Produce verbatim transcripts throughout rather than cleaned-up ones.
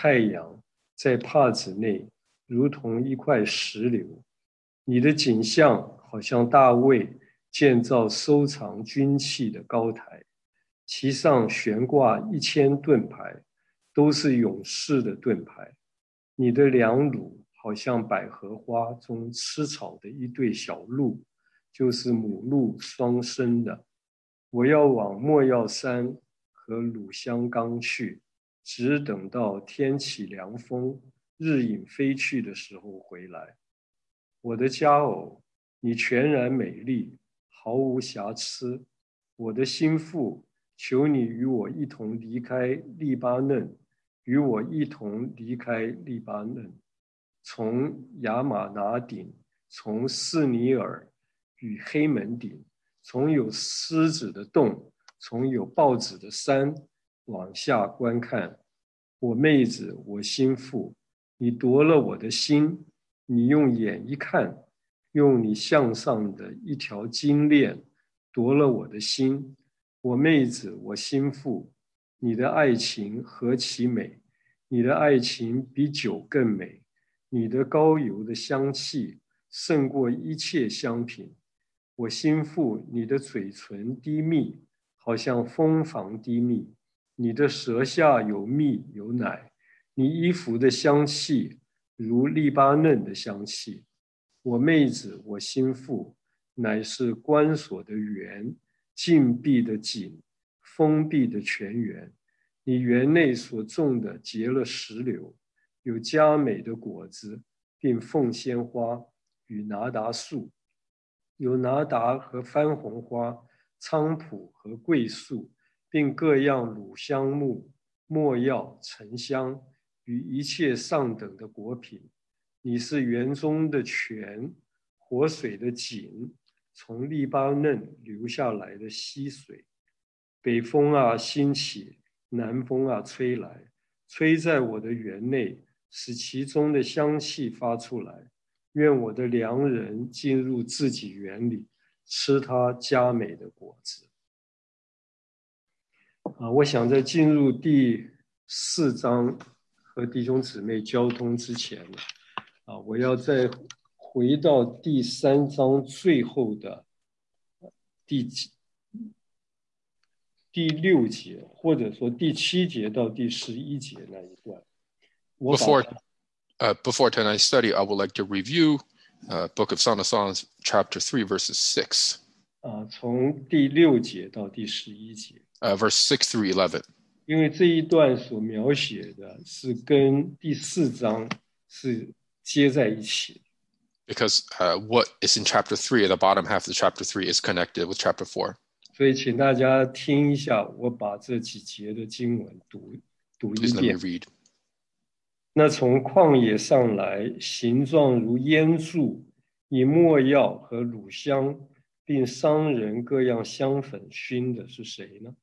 太阳在帕子内，如同一块石榴。你的景象好像大卫建造收藏军器的高台，其上悬挂一千盾牌，都是勇士的盾牌。你的两乳好像百合花中吃草的一对小鹿，就是母鹿双生的。我要往莫药山和鲁香冈去，只等到天起凉风，日影飞去的时候回来。我的佳偶，你全然美丽，毫无瑕疵。我的心腹，求你与我一同离开利巴嫩，与我一同离开利巴嫩，从亚玛拿顶，从士尼尔与黑门顶，从有狮子的洞，从有豹子的山往下观看。我妹子，我心腹，你夺了我的心，你用眼一看，用你项上的一条金链夺了我的心。我妹子，我心腹，你的爱情何其美，你的爱情比酒更美，你的膏油的香气胜过一切香品。我心腹，你的嘴唇滴蜜，好像蜂房滴蜜，你的舌下有蜜有奶，你衣服的香气如利巴嫩的香气。我妹子，我心腹，乃是关锁的园，禁闭的井，封闭的泉源。你园内所种的结了石榴，有佳美的果子，并凤仙花与拿达树，有拿达和番红花、菖蒲和桂树，并各样乳香木、没药、沉香与一切上等的果品。你是园中的泉，活水的井，从利巴嫩流下来的溪水。北风啊兴起，南风啊吹来，吹在我的园内，使其中的香气发出来。愿我的良人进入自己园里，吃他佳美的果子。啊，我想在进入第四章和弟兄姊妹交通之前呢，啊，我要再回到第三章最后的第几第六节，或者说第七节到第十一节那一段。 Before, uh, before tonight's study, I would like to review uh, Book of Song of Songs, chapter three, verses six. 啊，从第六节到第十一节。 Uh, verse six through eleven. 因为这一段所描写的是跟第四章是接在一起的。 Because uh, what is in chapter three, the bottom half of chapter three, is connected with chapter four. 所以请大家听一下，我把这几节的经文读读一 Please let me 遍。 read. 那从旷野上来，形状如烟柱，以没药和乳香，并商人各样香粉熏的是谁呢？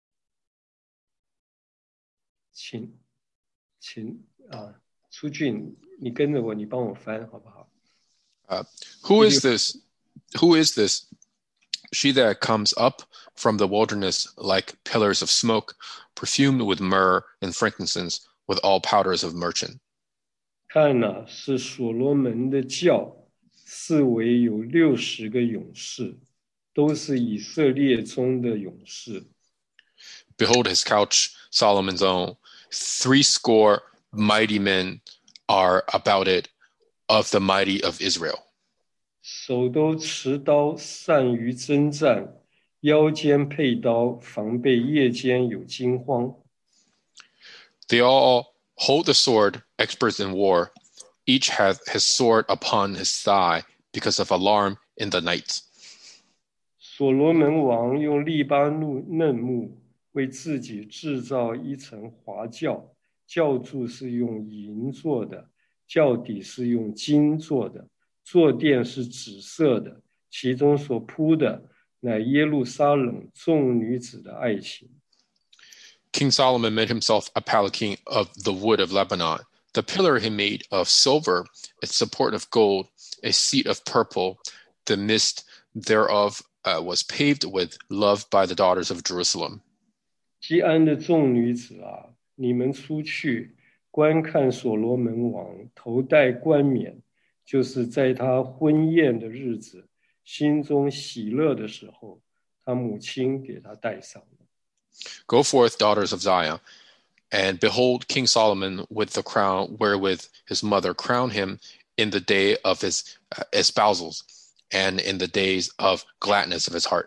请请啊，出俊，你跟着我，你帮我翻好不好？ Uh, who is this? Who is this? She that comes up from the wilderness like pillars of smoke, perfumed with myrrh and frankincense, with all powders of merchant. 看哪，是所罗门的教，四围有六十个勇士，都是以色列中的勇士。 Behold his couch, Solomon's own. Three score mighty men are about it, of the mighty of Israel. 手都持刀，善于征战，腰间佩刀，防备夜间有惊慌。 They all hold the sword, experts in war. Each hath his sword upon his thigh, because of alarm in the night. 所罗门王用利巴嫩木为自己制造一层华轿，轿柱是用银做的，轿底是用金做的，坐垫是紫色的，其中所铺的乃耶路撒冷众女子的爱情。 King Solomon made himself a palanquin of the wood of Lebanon. The pillar he made of silver, its support of gold, a seat of purple. The midst thereof uh, was paved with love by the daughters of Jerusalem. 西安的众女子啊，你们出去， 观看所罗门王头戴冠冕，就是在他婚宴的日子，心中喜乐的时候，他母亲给他戴上的。 Go forth, daughters of Zion, and behold King Solomon with the crown wherewith his mother crowned him in the day of his uh, espousals and in the days of gladness of his heart.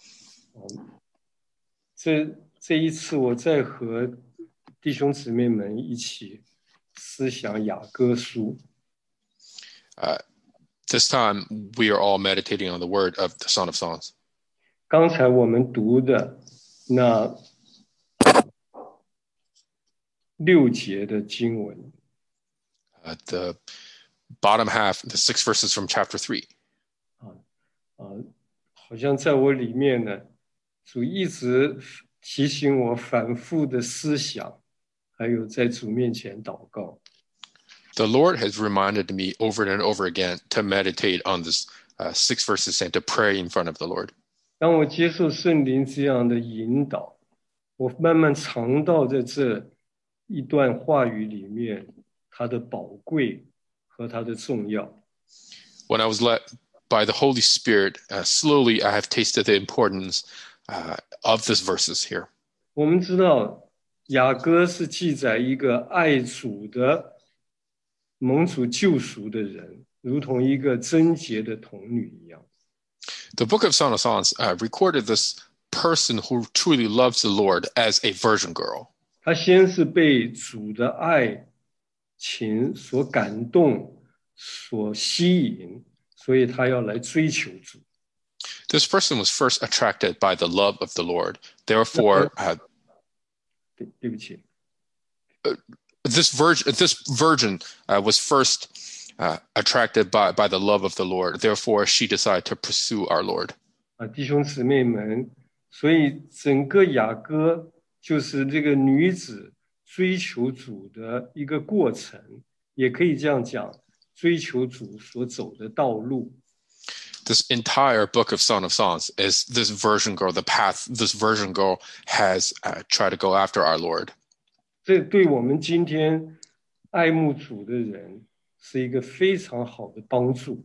这这一次我在和弟兄姊妹们一起思想雅歌书。 Uh, this time we are all meditating on the word of the Song of Songs. 刚才我们读的那六节的经文， Uh, the bottom half, the six verses from chapter three. 啊啊，好像在我里面呢，主一直提醒我反复的思想，还有在主面前祷告。 The Lord has reminded me over and over again to meditate on this uh, six verses and to pray in front of the Lord. 当我接受圣灵这样的引导，我慢慢尝到在这一段话语里面它的宝贵和它的重要。 When I was led by the Holy Spirit, uh, slowly I have tasted the importance uh, of these verses here. 我们知道雅歌是记载一个爱主的蒙主救赎的人，如同一个贞洁的童女一样。 The book of Song of Songs uh, recorded this person who truly loves the Lord as a virgin girl. 他先是被主的爱情所感动、所吸引，所以他要来追求主。 This person was first attracted by the love of the Lord. Therefore, uh, 对，对不起， this virgin, this virgin uh, was first uh, attracted by, by the love of the Lord. Therefore, she decided to pursue our Lord. 啊，弟兄姊妹们，所以整个雅歌就是这个女子追求主的一个过程，也可以这样讲，追求主所走的道路。 This entire book of Song of Songs is this virgin girl, the path this virgin girl has uh, tried to go after our Lord. 这对我们今天爱慕主的人是一个非常好的帮助。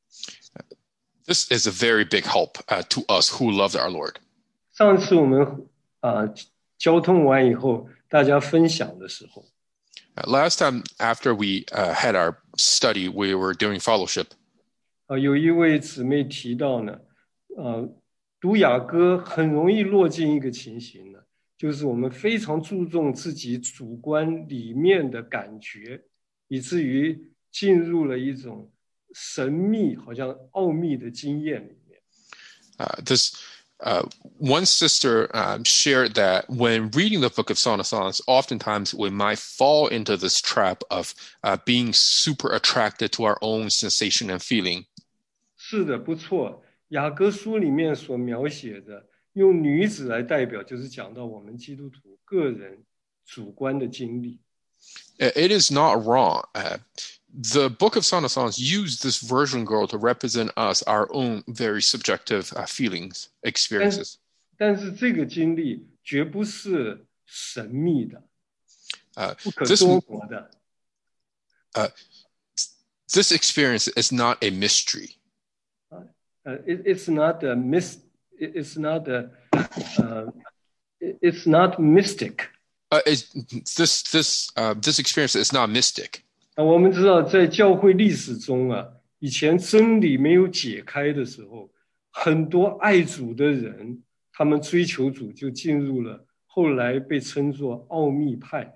This is a very big help uh, to us who loved our Lord. 上次我们啊、呃、交通完以后，大家分享的时候， Uh, last time after we uh, had our study, we were doing fellowship. 啊、有一位姊妹提到呢，呃，读雅歌很容易落进一个情形呢，就是我们非常注重自己主观里面的感觉，以至于进入了一种神秘、好像奥秘的经验里面。 Uh, this uh, one sister um, shared that when reading the book of Song of Songs, oftentimes we might fall into this trap of uh, being super attracted to our own sensation and feeling. 是的，不错。雅歌书里面所描写的，用女子来代表，就是讲到我们基督徒个人主观的经历。 It is not wrong. Uh, the book of Song of Songs used this virgin girl to represent us, our own very subjective uh, feelings, experiences. 但是这个经历绝不是神秘的， Uh, 不可 this, 多国的。 uh, this experience is not a mystery. 呃、it, it's not a mis, it's not a, 呃、it's not mystic。 Uh, it's, this this uh, this experience is not mystic. 啊，我们知道在教会历史中啊，以前真理没有解开的时候，很多爱主的人，他们追求主就进入了后来被称作奥秘派。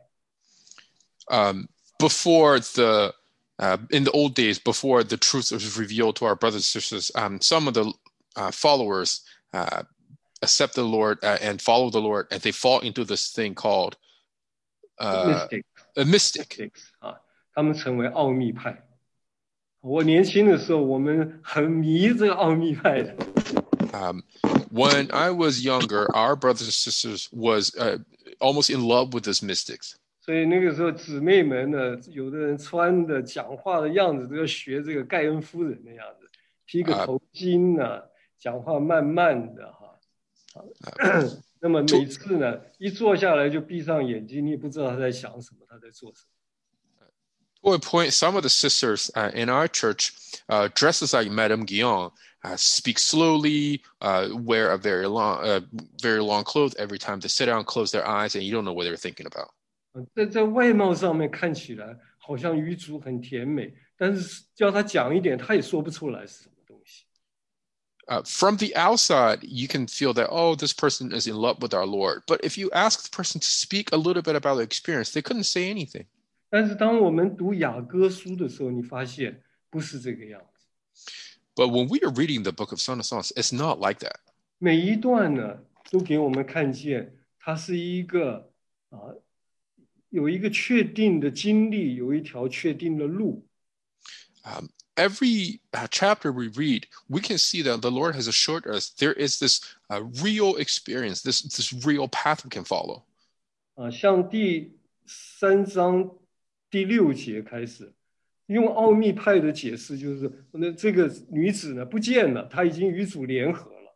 Um, before the uh, in the old days, before the truth was revealed to our brothers and sisters, um, some of the uh, followers uh, accept the Lord uh, and follow the Lord, and they fall into this thing called uh, Mystic. a mystic. Mystics 啊，他们成为奥秘派。我年轻的时候，我们很迷这个奥秘派的。 Um, when I was younger, our brothers and sisters was uh, almost in love with these mystics. 所以那个时候，姊妹们呢，有的人穿的、讲话的样子都要学这个盖恩夫人的样子，披个头巾呢、啊，讲话慢慢的哈。那么每次呢，一坐下来就闭上眼睛，你也不知道他在想什么，他在做什么。 To a point, some of the sisters uh, in our church uh, dresses like Madame Guyon, uh, speak slowly, uh, wear a very long, uh, very long clothes every time they sit down, close their eyes, and you don't know what they're thinking about. 在在外貌上面看起来好像语主很甜美，但是叫他讲一点，他也说不出来是什么东西。 Uh, from the outside, you can feel that, oh, this person is in love with our Lord. But if you ask the person to speak a little bit about their experience, they couldn't say anything. 但是当我们读雅歌书的时候，你发现不是这个样子。 But when we are reading the book of Song of Songs, it's not like that. 每一段呢，都给我们看见，它是一个啊，有一个确定的经历，有一条确定的路。 Um, every uh, chapter we read, we can see that the Lord has assured us there is this uh, real experience, this this real path we can follow. 啊，像第三章第六节开始，用奥秘派的解释，就是那这个女子呢不见了，她已经与主联合了。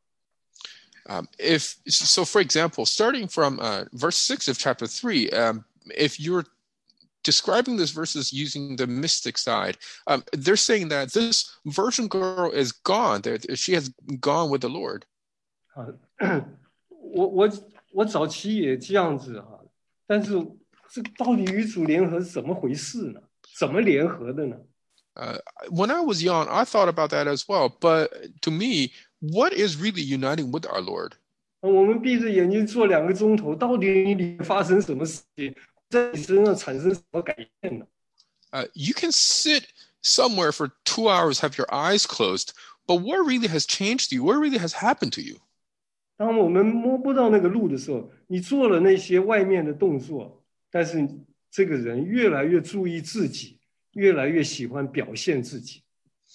Um, if so, for example, starting from uh, verse six of chapter three, um, if you're describing this verses using the mystic side, um, they're saying that this virgin girl is gone. That she has gone with the Lord. 啊，我我我早期也这样子哈，但是这到底与主联合是怎么回事呢？怎么联合的呢？ Uh, when I was young, I thought about that as well. But to me, what is really uniting with our Lord? 我们闭着眼睛坐两个钟头，到底你里发生什么事情，在你身上产生什么改变呢？ Uh, you can sit somewhere for two hours, have your eyes closed, but what really has changed you? What really has happened to you? 当我们摸不到那个路的时候，你做了那些外面的动作，但是这个人越来越注意自己，越来越喜欢表现自己。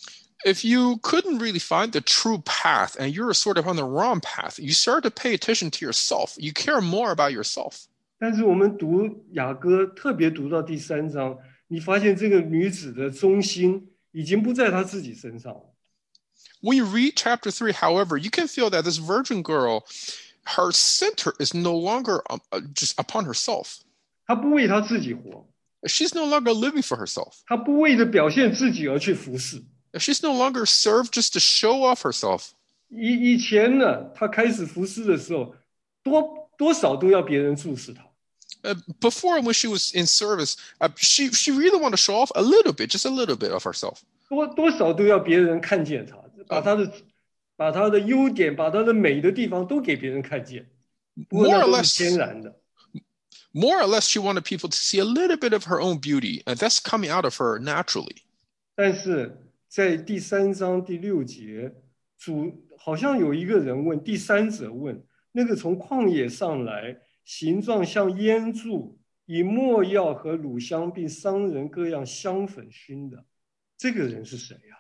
If you couldn't really find the true path and you're sort of on the wrong path, you start to pay attention to yourself. You care more about yourself. 但是我们读雅歌，特别读到第三章，你发现这个女子的中心已经不在她自己身上了。 When you read chapter three, however, you can feel that this virgin girl, her center is no longer um, just upon herself. 她不为她自己活， She's no longer living for herself. 她不为了表现自己而去服侍。 She's no longer served just to show off herself. 以以前呢，她开始服侍的时候，多多少都要别人注视她。 Uh, before, when she was in service, uh, she she really wanted to show off a little bit, just a little bit of herself. 多多少都要别人看见她，把她的把她的优点，把她的美的地方都给别人看见。不过 More 那 or 都是天 less, 然的。 more or less, she wanted people to see a little bit of her own beauty, and that's coming out of her naturally. 但是在第三章第六节，主好像有一个人问，第三者问，那个从旷野上来，形状像烟柱，以没药和乳香并商人各样香粉熏的，这个人是谁呀、啊？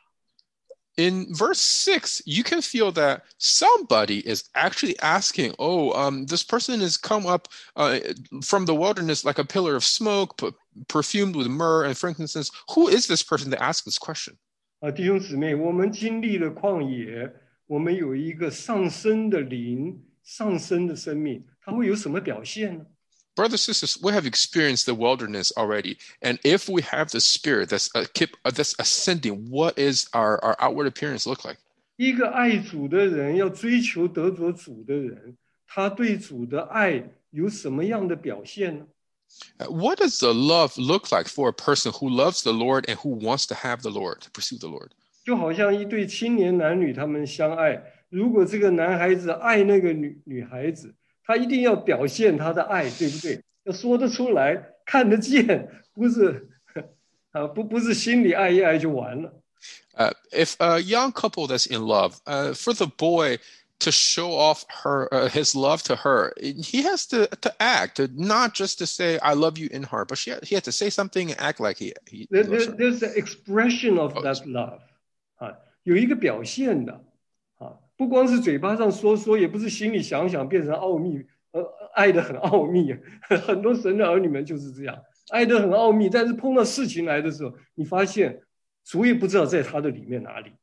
In verse six, you can feel that somebody is actually asking, oh, um, this person has come up uh, from the wilderness like a pillar of smoke, perfumed with myrrh and frankincense. Who is this person that asks this question? 啊，弟兄姊妹，我们经历了旷野，我们有一个上升的灵、上升的生命，它会有什么表现呢？ Brothers and sisters, we have experienced the wilderness already. And if we have the spirit that's, uh, keep, uh, that's ascending, what is our, our outward appearance look like? 一个爱主的人，要追求得着主的人，他对主的爱有什么样的表现呢？ Uh, what does the love look like for a person who loves the Lord and who wants to have the Lord, to pursue the Lord? 就好像一对青年男女，他们相爱。如果这个男孩子爱那个女女孩子，他一定要表现他的爱，对不对？要说得出来，看得见，不是啊，不不是心里爱一爱就完了。 Uh, if a young couple that's in love, uh, for the boy to show off her uh, his love to her, he has to to act, not just to say "I love you" in heart, but she he has to say something and act like he he There, loves there, her. there's the expression of Oh, that love 啊，有一个表现的啊，不光是嘴巴上说说，也不是心里想想变成奥秘，呃，爱得很奥秘。很多神的儿女们就是这样，爱得很奥秘，但是碰到事情来的时候，你发现主也不知道在他的里面哪里。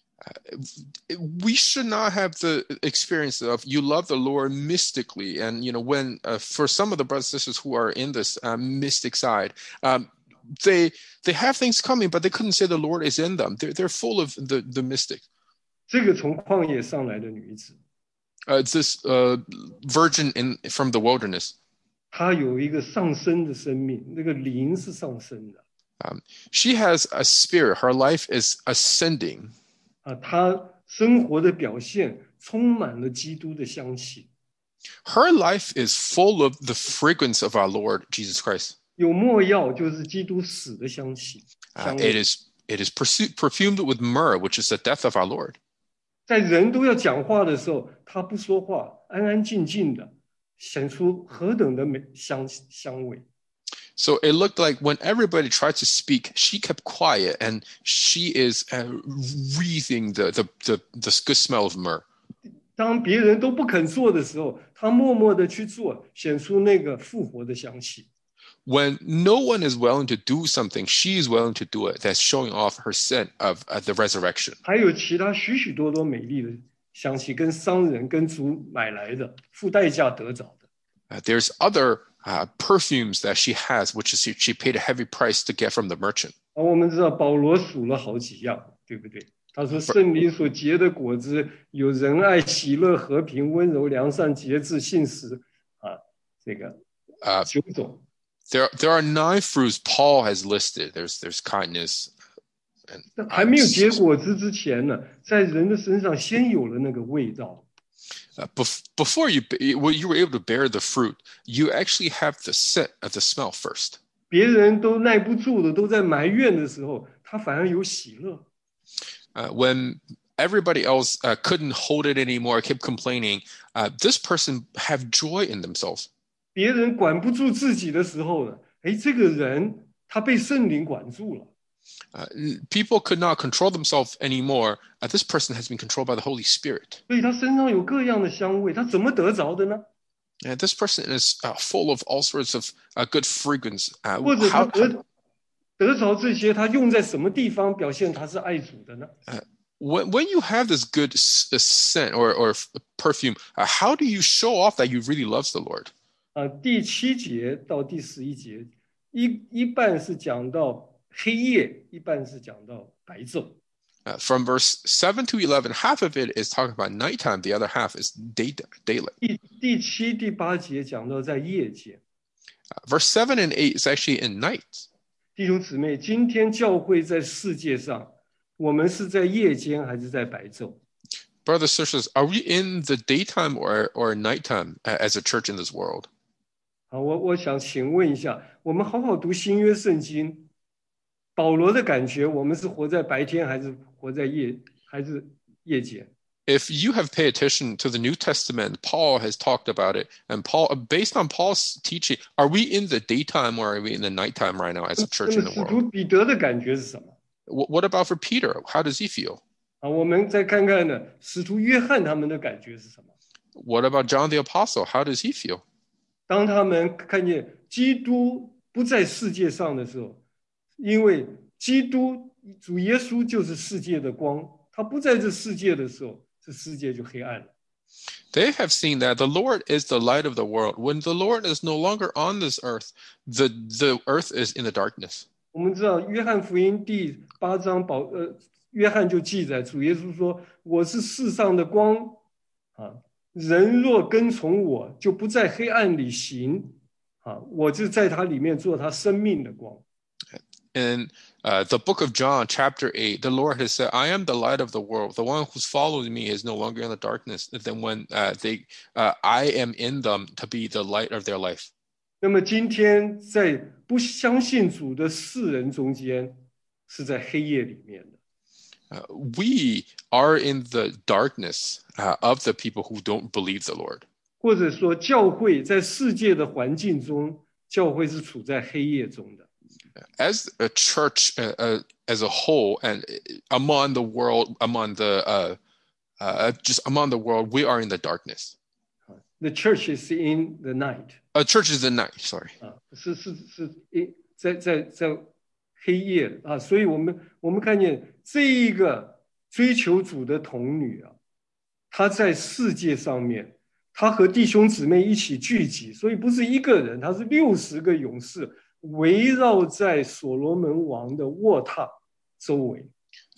We should not have the experience of you love the Lord mystically, and you know when uh, for some of the brothers and sisters who are in this uh, mystic side, um, they they have things coming, but they couldn't say the Lord is in them. They're they're full of the the mystic. 这个从旷野上来的女子， Uh, it's this uh, virgin in from the wilderness. 她有一个上升的生命，那个灵是上升的 Um, she has a spirit. Her life is ascending. 啊，她生活的表现充满了基督的香气， Her life is full of the fragrance of our Lord Jesus Christ. 有没药就是基督死的香气， Uh, 香 it 味。 is it is persu- perfumed with myrrh, which is the death of our Lord. 在人都要讲话的时候，她不说话，安安静静的，显出何等的美香香味。 So it looked like when everybody tried to speak, she kept quiet, and she is uh, breathing the, the the the good smell of myrrh. 当别人都不肯做的时候，她默默的去做，显出那个复活的香气。 When no one is willing to do something, she is willing to do it. That's showing off her scent of uh, the resurrection. 还有其他许许多多美丽的香气，跟商人跟主买来的，付代价得着的。 Uh, there's other uh, perfumes that she has, which is she, she paid a heavy price to get from the merchant. 而我们知道保罗数了好几样，对不对？他说圣灵所结的果子有仁爱、喜乐、和平、温柔、良善、节制、信实啊，这个 Uh, 九种。 there, there are nine fruits Paul has listed. There's, there's kindness. And, 但还没有结果子之前呢，在人的身上先有了那个味道。 Uh, bef- before you, well, you were able to bear the fruit, you actually have the scent of the smell first. 别人都耐不住的，都在埋怨的时候，他反而有喜乐。 Uh, when everybody else uh, couldn't hold it anymore, kept complaining, uh, this person have joy in themselves. 别人管不住自己的时候呢，哎，这个人他被圣灵管住了。 Uh, people could not control themselves anymore. Uh, this person has been controlled by the Holy Spirit. 所以他身上有各样的香味，他怎么得着的呢？ And this person is uh, full of all sorts of uh, good fragrance. Uh, 或者他 how, 得得着这些，他用在什么地方表现他是爱主的呢？ when, when you have this good s- uh, scent or, or f- perfume, uh, how do you show off that you really loves the Lord? 啊，第七节到第十一节，一一半是讲到黑夜，一半是讲到白昼。 Uh, from verse seven to eleven, half of it is talking about nighttime. The other half is day, daylight. 第第七、第八节讲到在夜间。 Uh, verse seven and eight is actually in night. 弟兄姊妹，今天教会在世界上，我们是在夜间还是在白昼？ Brothers, sisters, are we in the daytime or, or nighttime uh, as a church in this world? 好，我我想请问一下，我们好好读新约圣经，保罗的感觉，我们是活在白天还是活在夜，还是夜间？ If you have paid attention to the New Testament, Paul has talked about it. And Paul, based on Paul's teaching, are we in the daytime or are we in the nighttime right now as a 那 church 么 in the 使 world? 徒彼得的感觉是什么？ Wh- What about for Peter? How does he feel? 啊，我们再看看呢，使徒约翰他们的感觉是什么？ What about John the Apostle? How does he feel? 当他们看见基督不在世界上的时候，因为基督主耶稣就是世界的光，他不在这世界的时候，这世界就黑暗了。 They have seen that the Lord is the light of the world. When the Lord is no longer on this earth, the, the earth is in the darkness. 我们知道约翰福音第八章保呃，约翰就记载主耶稣说：“我是世上的光啊，人若跟从我，就不在黑暗里行啊，我就在他里面做他生命的光。” In uh, the book of John, chapter eight, the Lord has said, I am the light of the world. The one who's following me is no longer in the darkness than when uh, they, uh, I am in them to be the light of their life. 那么今天在不相信主的世人中间，是在黑夜里面的。 Uh, we are in the darkness uh, of the people who don't believe the Lord. 或者说，教会在世界的环境中，教会是处在黑夜中的。 As a church, uh, uh, as a whole, and among the world, among the uh, uh, just among the world, we are in the darkness. The church is in the night. A church is the night. Sorry. 啊，是是是，一在在在黑夜啊，所以我们我们看见这一个追求主的童女啊，她在世界上面，她和弟兄姊妹一起聚集，所以不是一个人，她是六十个勇士围绕在所罗门王的卧榻周围。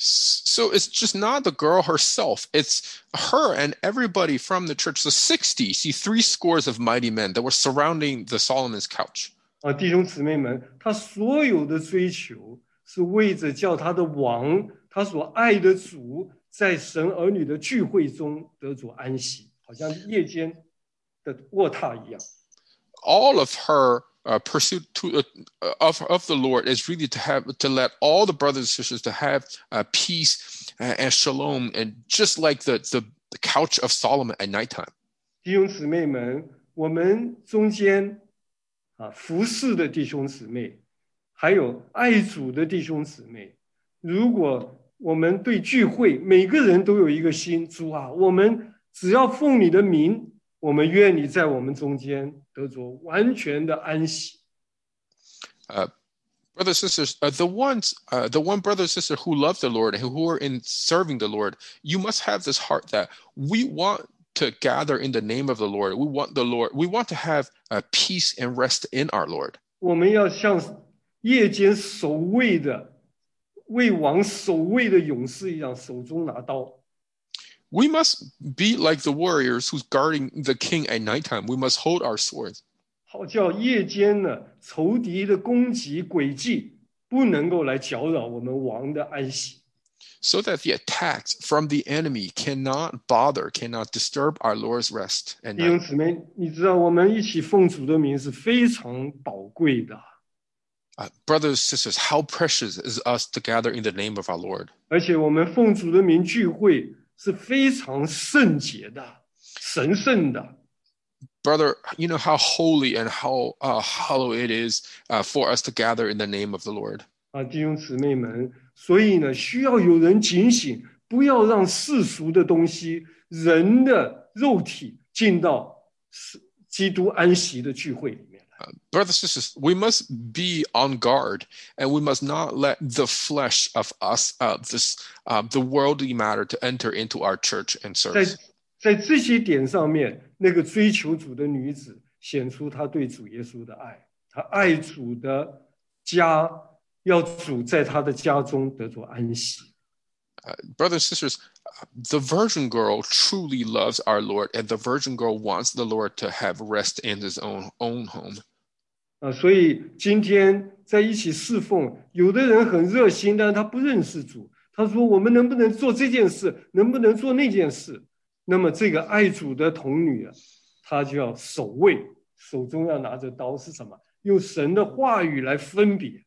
So it's just not the girl herself. It's her and everybody from the church. So sixty, see, three scores of mighty men that were surrounding the Solomon's couch. 啊，弟兄姊妹们，他所有的追求是为着叫他的王，他所爱的主，在神儿女的聚会中得着安息，好像夜间的卧榻一样。 All of her uh, pursuit to, uh, of, of the Lord is really to have to let all the brothers and sisters to have uh, peace and, and shalom, and just like the, the, the couch of Solomon at nighttime. 弟兄姊妹们，我们中间啊服侍的弟兄姊妹，还有爱主的弟兄姊妹，如果我们对聚会每个人都有一个心，主啊，我们只要奉你的名，我们愿你在我们中间得着完全的安息。 Uh, brothers and sisters, uh, the ones, uh, the one brother and sister who love the Lord and who are in serving the Lord, you must have this heart that we want to gather in the name of the Lord. We want the Lord. We want to have uh, peace and rest in our Lord. 我们要像夜间守卫的、为王守卫的勇士一样，手中拿刀。 We must be like the warriors who's guarding the king at nighttime. We must hold our swords. 好叫夜间呢，仇敌的攻击诡计不能够来搅扰我们王的安息。 So that the attacks from the enemy cannot bother, cannot disturb our Lord's rest. And 弟兄姊妹，你知道我们一起奉主的名是非常宝贵的。 uh, brothers and sisters, how precious is us to gather in the name of our Lord. 而且我们奉主的名聚会是非常圣洁的、神圣的。 Brother, you know how holy and how uh, hollow it is uh, for us to gather in the name of the Lord. 啊，弟兄姊妹们，所以呢，需要有人警醒，不要让世俗的东西、人的肉体进到基督安息的聚会里面来。 Uh, brothers and sisters, we must be on guard, and we must not let the flesh of us, uh, this, uh, the worldly matter, to enter into our church and service. 在在这些点上面，那个追求主的女子显出她对主耶稣的爱，她爱主的家，要主在她的家中得着安息。 Uh, brothers and sisters, the virgin girl truly loves our Lord, and the virgin girl wants the Lord to have rest in his own own home. 啊，所以今天在一起侍奉，有的人很热心，但是他不认识主。他说：“我们能不能做这件事？能不能做那件事？”那么这个爱主的童女啊，她就要守卫，手中要拿着刀，是什么？用神的话语来分别。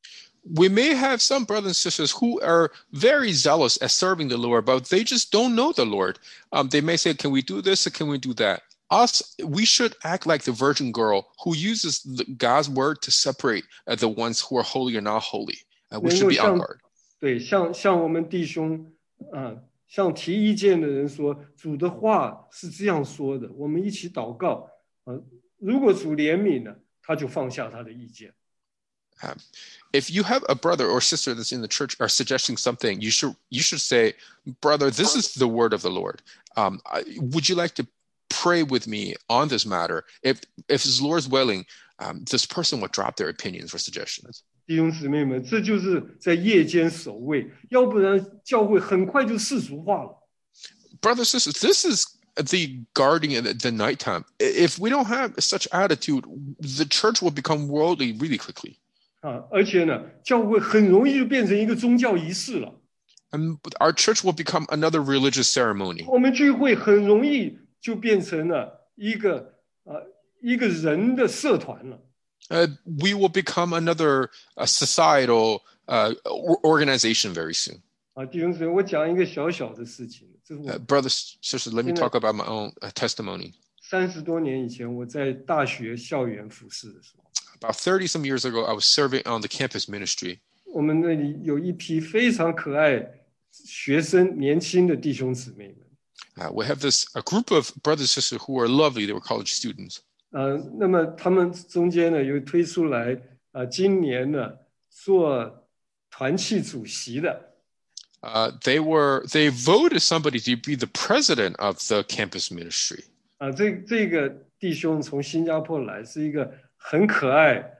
We may have some brothers and sisters who are very zealous at serving the Lord, but they just don't know the Lord. Um, they may say, "Can we do this or can we do that?" Us, we should act like the virgin girl who uses the, God's word to separate uh, the ones who are holy or not holy. Uh, we should be on guard. 对，像像我们弟兄啊，像提意见的人说，主的话是这样说的，我们一起祷告啊。如果主怜悯了，他就放下他的意见。 Um, if you have a brother or sister that's in the church are suggesting something, you should you should say, "Brother, this is the word of the Lord. Um, I, would you like to pray with me on this matter?" If if his Lord's willing, um, this person would drop their opinions or suggestions. 弟兄姊妹们，这就是在夜间守卫，要不然教会很快就世俗化了。 Brothers and sisters, this is the guarding at the nighttime. If we don't have such attitude, the church will become worldly really quickly. 啊，而且呢，教会很容易就变成一个宗教仪式了。 And our church will become another religious ceremony. 我们聚会很容易就变成了一个呃一个人的社团了。 Uh, we will become another uh, societal uh, organization very soon. 啊，弟兄姊妹，我讲一个小小的事情，这是我 Uh, brothers, sisters, let me talk about my own uh, testimony. 三十多年以前我在大学校园服侍的时候， About thirty some years ago, I was serving on the campus ministry. 我们那里有一批非常可爱学生，年轻的弟兄姊妹们。 Uh, we have this a group of brothers and sisters who are lovely. They were college students. 呃，那么他们中间呢，有推出来啊、呃，今年呢做团契主席的。 Uh, they were they voted somebody to be the president of the campus ministry. 啊，这这个弟兄从新加坡来，是一个很可爱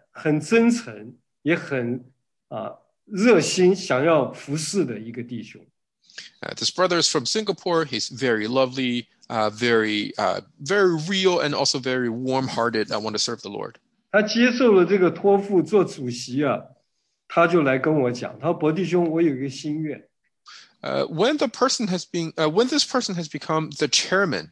很真诚，也很啊热心，想要服侍的一个弟兄。 Uh, this brother is from Singapore. He's very lovely, uh, very, uh, very real, and also very warm-hearted. I want to serve the Lord. 他接受了这个托付做主席啊，他就来跟我讲，他说：“伯弟兄，我有一个心愿。” Uh, when the person has been, uh, when this person has become the chairman,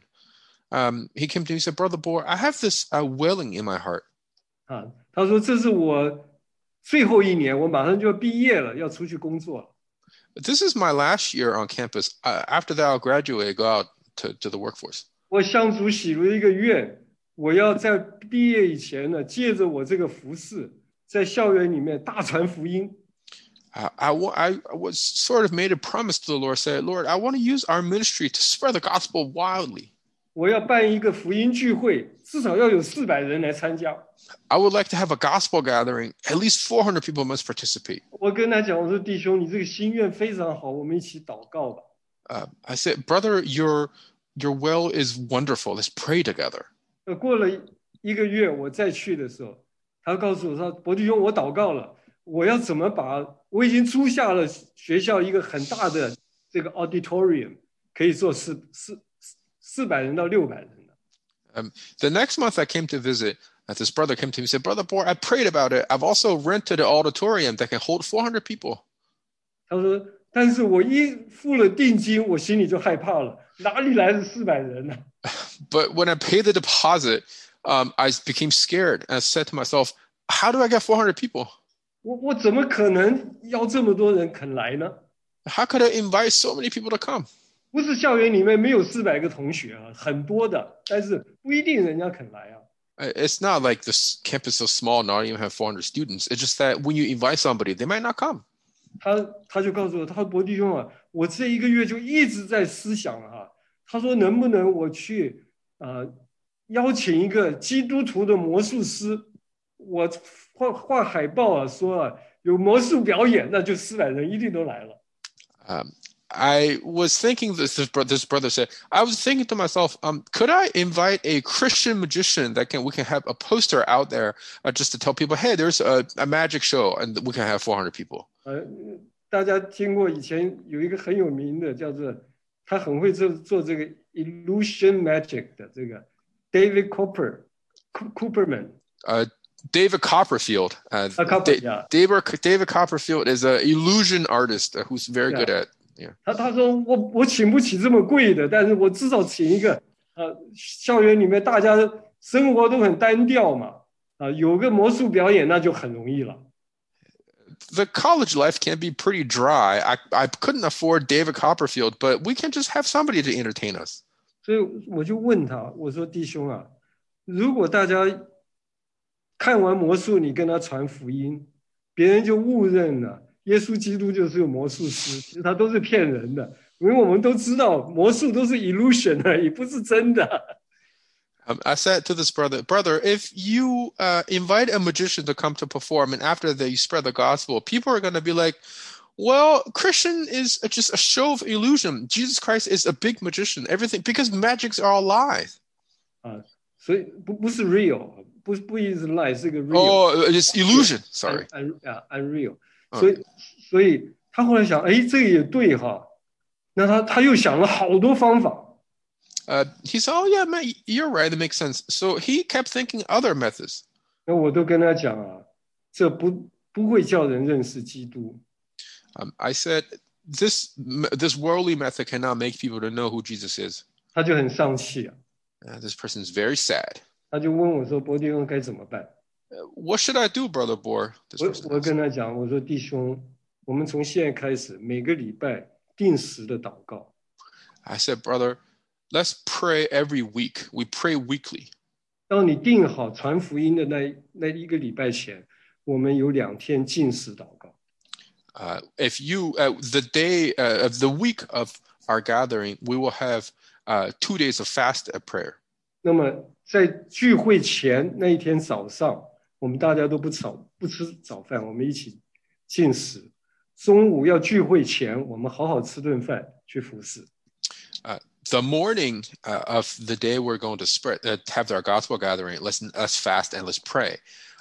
um, he came to me and said, "Brother Bohr, I have this uh, welling in my heart." 啊，他说：“这是我最后一年，我马上就要毕业了，要出去工作了。” This is my last year on campus. Uh, after that, I'll graduate, go out to, to the workforce. 我向主许了一个愿，我要在毕业以前呢，借着我这个服事，在校园里面大传福音。 Uh, I, I, I was sort of made a promise to the Lord, said, Lord, I want to use our ministry to spread the gospel wildly. 我要办一个福音聚会，至少要有四百人来参加。 I would like to have a gospel gathering. At least four hundred people must participate. 我跟他讲，我说弟兄，你这个心愿非常好，我们一起祷告吧。 Uh, I said, brother, your your will is wonderful. Let's pray together. 呃，过了一个月，我再去的时候，他告诉我说：“伯弟兄，我祷告了，我要怎么把我已经租下了学校一个很大的这个 auditorium， 可以坐四四四百人到六百人的。” Um, the next month I came to visit, uh, this brother came to me and said, Brother Bohr, I prayed about it. I've also rented an auditorium that can hold four hundred people. 他说：“但是我一付了定金，我心里就害怕了，哪里来的四百人呢？” But when I paid the deposit, um, I became scared. And I said to myself, how do I get four hundred people? 我我怎么可能要这么多人肯来呢？ How could I invite so many people to come? 不是校园里面没有四百个同学啊，很多的，但是不一定人家肯来啊。 It's not like this campus is so small, not even have four hundred students. It's just that when you invite somebody, they might not come. 他他就告诉我，他说：“伯弟兄啊，我这一个月就一直在思想啊。”他说：“能不能我去啊、呃，邀请一个基督徒的魔术师，我画画海报啊，说啊有魔术表演，那就四百人一定都来了。” Um, I was thinking this, this this brother said, I was thinking to myself, um, could I invite a Christian magician that can we can have a poster out there uh, just to tell people, hey, there's a, a magic show and we can have four hundred people. 呃，大家听过以前有一个很有名的，叫做他很会做做这个 illusion magic 的这个 David Cooper Cooperman。 Uh, David Copperfield. Uh, uh, Copper, da- yeah. David David Copperfield is an illusion artist who's very yeah. good at. Yeah. 他他说我我请不起这么贵的，但是我至少请一个呃，校园里面大家生活都很单调嘛，啊、呃，有个魔术表演那就很容易了。 The college life can be pretty dry. I I couldn't afford David Copperfield, but we can just have somebody to entertain us. 所以我就问他，我说弟兄啊，如果大家看完魔术，你跟他传福音，别人就误认了。耶稣基督就是个魔术师，其实他都是骗人的，因为我们都知道魔术都是 illusion 而已，不是真的。 Um, I said to this brother, brother, if you uh, invite a magician to come to perform, and after they spread the gospel, people are going to be like, well, Christian is just a show of illusion. Jesus Christ is a big magician. Everything because magics are all lies. 啊，所以不不是 real， 不不一定是 lie， 是个 real。 Oh, it's illusion. Sorry. Un, un, unreal。所以所以他后来想，哎，这个也对哈，那他他又想了好多方法。 Uh, he said, oh, yeah, man, you're right. It makes sense. So he kept thinking other methods. 那我都跟他讲啊，这不不会叫人认识基督。 Um, I said, this this worldly method cannot make people to know who Jesus is. 他就很生气啊。 Uh, this person is very sad. 他就问我说：“伯弟兄该怎么办？” Uh, what should I do, Brother Bohr? 我我跟他讲，我说弟兄，我们从现在开始每个礼拜定时的祷告。 I said, brother, let's pray every week. We pray weekly. 当你定好传福音的那那一个礼拜前，我们有两天禁食祷告。 Uh, if you, uh, the day uh, of the week of our gathering, we will have uh, two days of fast and prayer. 那么在聚会前那一天早上，我们大家都不早不吃早饭，我们一起禁食。中午要聚会前，我们好好吃顿饭去服侍。 Uh, the morning uh, of the day we're going to spread uh, have our gospel gathering, let's let's fast and let's pray.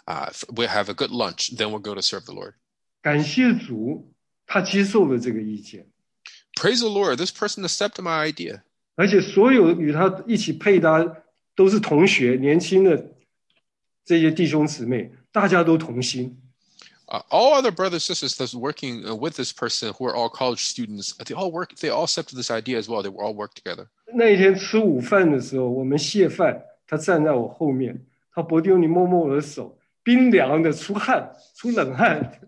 uh, we'll have a good lunch, then we'll go to serve the Lord. 感谢主，他接受了这个意见， Praise the Lord, this person accepted my idea. 而且所有与他一起配搭都是同学，年轻的这些弟兄姊妹，大家都同心。 Uh, all other brothers and sisters that's working uh, with this person who are all college students, they all work, they all accepted this idea as well. They were all work together. 那一天吃午饭的时候，我们谢饭，他站在我后面，他伯丢尼摸摸我的手，冰凉的，出汗，出冷汗。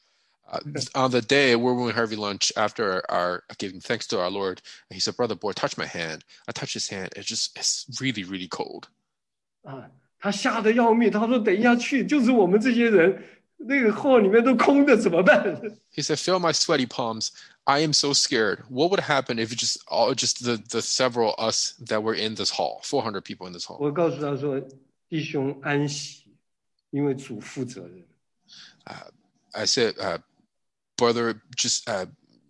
Uh, on the day where we were having lunch after our giving thanks to our Lord, he said, "Brother boy, touch my hand." I touched his hand. It's just, it's really, really cold. 啊，他吓得要命，他说：“等一下去，就是我们这些人，那个号里面都空的，怎么办？” He said, "Feel my sweaty palms. I am so scared. What would happen if it just all just the the several us that were in this hall, four hundred people in this hall?" 我告诉他说：“弟兄安息，因为主负责任。” Uh, I said, uh, "Brother, just uh,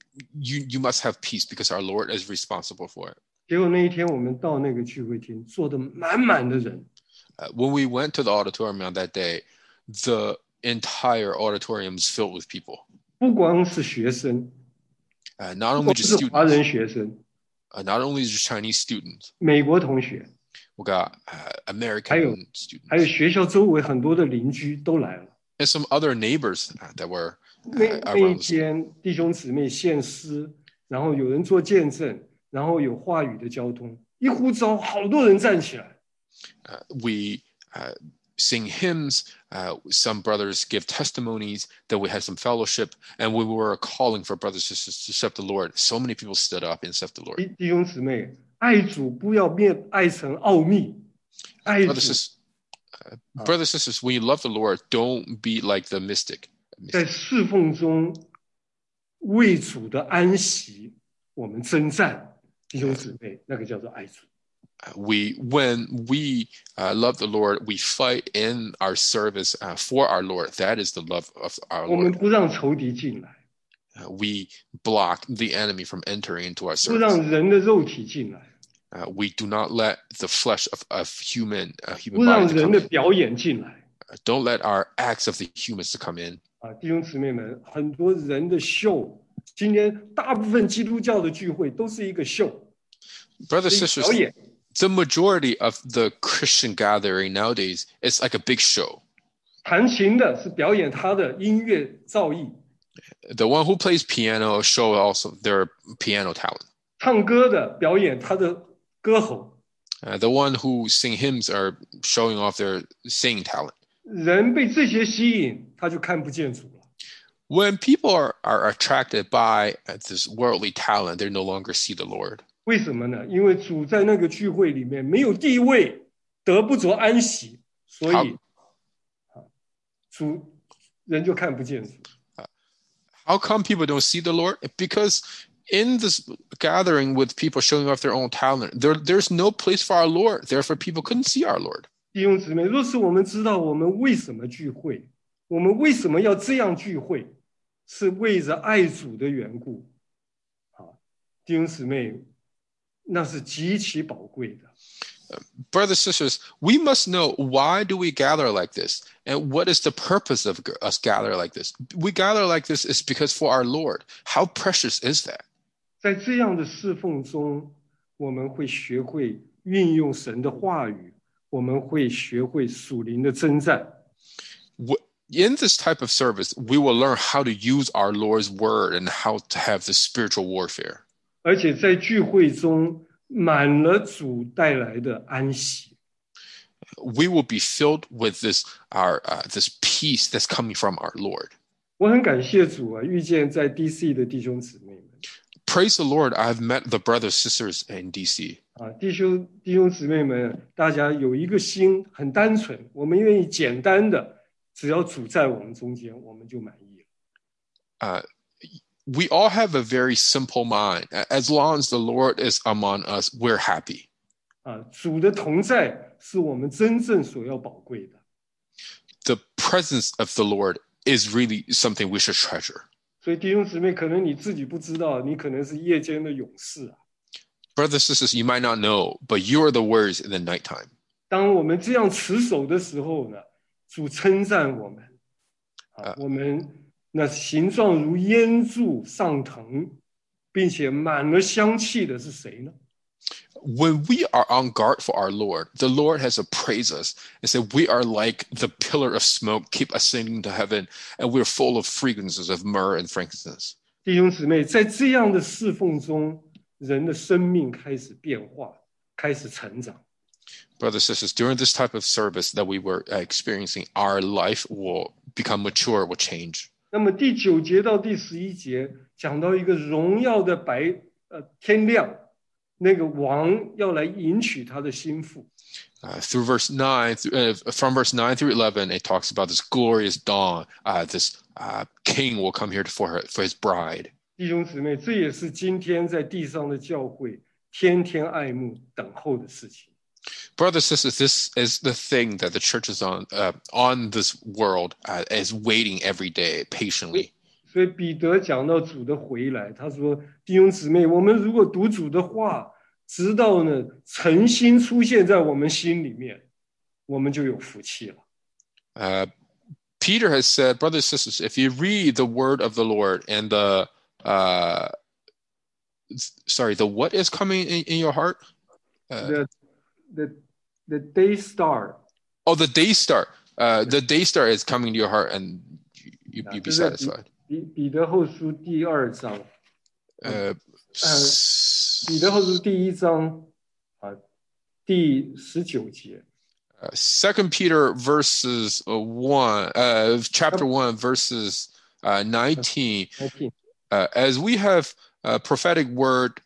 you you must have peace because our Lord is responsible for it." 结果那一天我们到那个聚会厅，坐得满满的人。 Uh, when we went to the auditorium on that day, the entire auditorium was filled with people. 不光是学生， Uh, not 不 only 光 just 是华人 students, 学生， uh, not only just Chinese students, 美国同学， we got uh, 还有 American students 还有学校周围很多的邻居都来了。 and some other neighbors uh, that were 那 uh, 那一 around. the school. 天，弟兄姊妹献诗，然后有人做见证，然后有话语的交通，一呼召，好多人站起来。 Uh, we uh, sing hymns. Uh, some brothers give testimonies. That we had some fellowship, and we were calling for brothers and sisters to accept the Lord. So many people stood up and accept the Lord. 弟弟兄姊妹，爱主不要变爱成奥秘，爱主 Brothers, sis- uh, brothers and sisters, when you love the Lord, don't be like the mystic. 在侍奉中为主的安息，我们征战。弟兄姊妹，那个叫做爱主。 Uh, we when we uh, love the Lord, we fight in our service uh, for our Lord. That is the love of our 我们 Lord. 不让仇敌进来， Uh, we block the enemy from entering into our 不让 service. 人的肉体进来， Uh, we do not let the flesh of, of human uh, 不 human 让 body to 人 come 的 in. 表演进来。 Uh, don't let our acts of the humans to come in. 啊，弟兄姊妹们，很多人的秀，今天大部分基督教的聚会都是一个秀， Brothers 是 and 表 sisters, 演。 the majority of the Christian gathering nowadays is like a big show. 弹琴的是表演他的音乐造诣， The one who plays piano show also their piano talent. 唱歌的表演他的歌喉。 Uh, the one who sing hymns are showing off their singing talent. 人被这些吸引，他就看不见主了。 When people are, are attracted by uh, this worldly talent, they no longer see the Lord. 为什么呢？因为主在那个聚会里面没有地位，得不着安息，所以啊主人就看不见主。 How come people don't see the Lord? Because in this gathering with people showing off their own talent, there, there's no place for our Lord. Therefore, people couldn't see our Lord. 弟兄姊妹，若是我们知道我们为什么聚会，我们为什么要这样聚会，是为着爱主的缘故。啊，弟兄姊妹，那是极其宝贵的。 Brothers and sisters, we must know, why do we gather like this? And what is the purpose of us gather like this? We gather like this is because for our Lord. How precious is that? 在这样的侍奉中，我们会学会运用神的话语，我们会学会属灵的征战。 W- In this type of service, we will learn how to use our Lord's word and how to have the spiritual warfare. 而且在聚会中满了主带来的安息。 We will be filled with this our uh, this peace that's coming from our Lord. 我很感谢主啊，遇见在 D C 的弟兄姊妹们 Praise the Lord! I've met the brothers sisters in D C. 啊，弟兄弟兄姊妹们，大家有一个心很单纯，我们愿意简单的，只要主在我们中间，我们就满意了。 Uh, we all have a very simple mind. As long as the Lord is among us, we're happy. 啊，主的同在是我们真正所要宝贵的。 The presence of the Lord is really something we should treasure. 所以弟兄姊妹，可能你自己不知道，你可能是夜间的勇士啊。 Brothers and sisters, you might not know, but you are the warriors in the nighttime. 当我们这样持守的时候呢， 主称赞我们啊，我们那形状如烟柱上腾，并且满了香气的是谁呢？ When we are on guard for our Lord, the Lord has appraised us and said, we are like the pillar of smoke, keep ascending to heaven, and we're full of fragrances of myrrh and frankincense. 弟兄姊妹，在这样的侍奉中，人的生命开始变化，开始成长。 Brothers and sisters, during this type of service that we were experiencing, our life will become mature, will change. 那么第九节到第十一节讲到一个荣耀的白呃天亮，那个王要来迎娶他的心腹。 Uh, through verse nine, uh, from verse nine through eleven, it talks about this glorious dawn. Uh, this uh, king will come here for her, for his bride. 弟兄姊妹，这也是今天在地上的教会天天爱慕等候的事情。 Brothers and sisters, this is the thing that the church is on uh, on this world uh, is waiting every day patiently. 所以彼得讲到主的回来，他说：“弟兄姊妹，我们如果读主的话，直到呢诚心出现在我们心里面，我们就有福气了。” Uh, Peter has said, brothers and sisters, if you read the word of the Lord and the uh, sorry, the what is coming in, in your heart? Uh, the the the day star. Oh, the day star. Uh, the day star is coming to your heart, and you you be satisfied. 彼彼得后书第二章， 呃， 彼得后书第一章啊，第十九节。 Uh, Second Peter verses one, uh, chapter one, verses uh, nineteen. Uh, as we have a prophetic word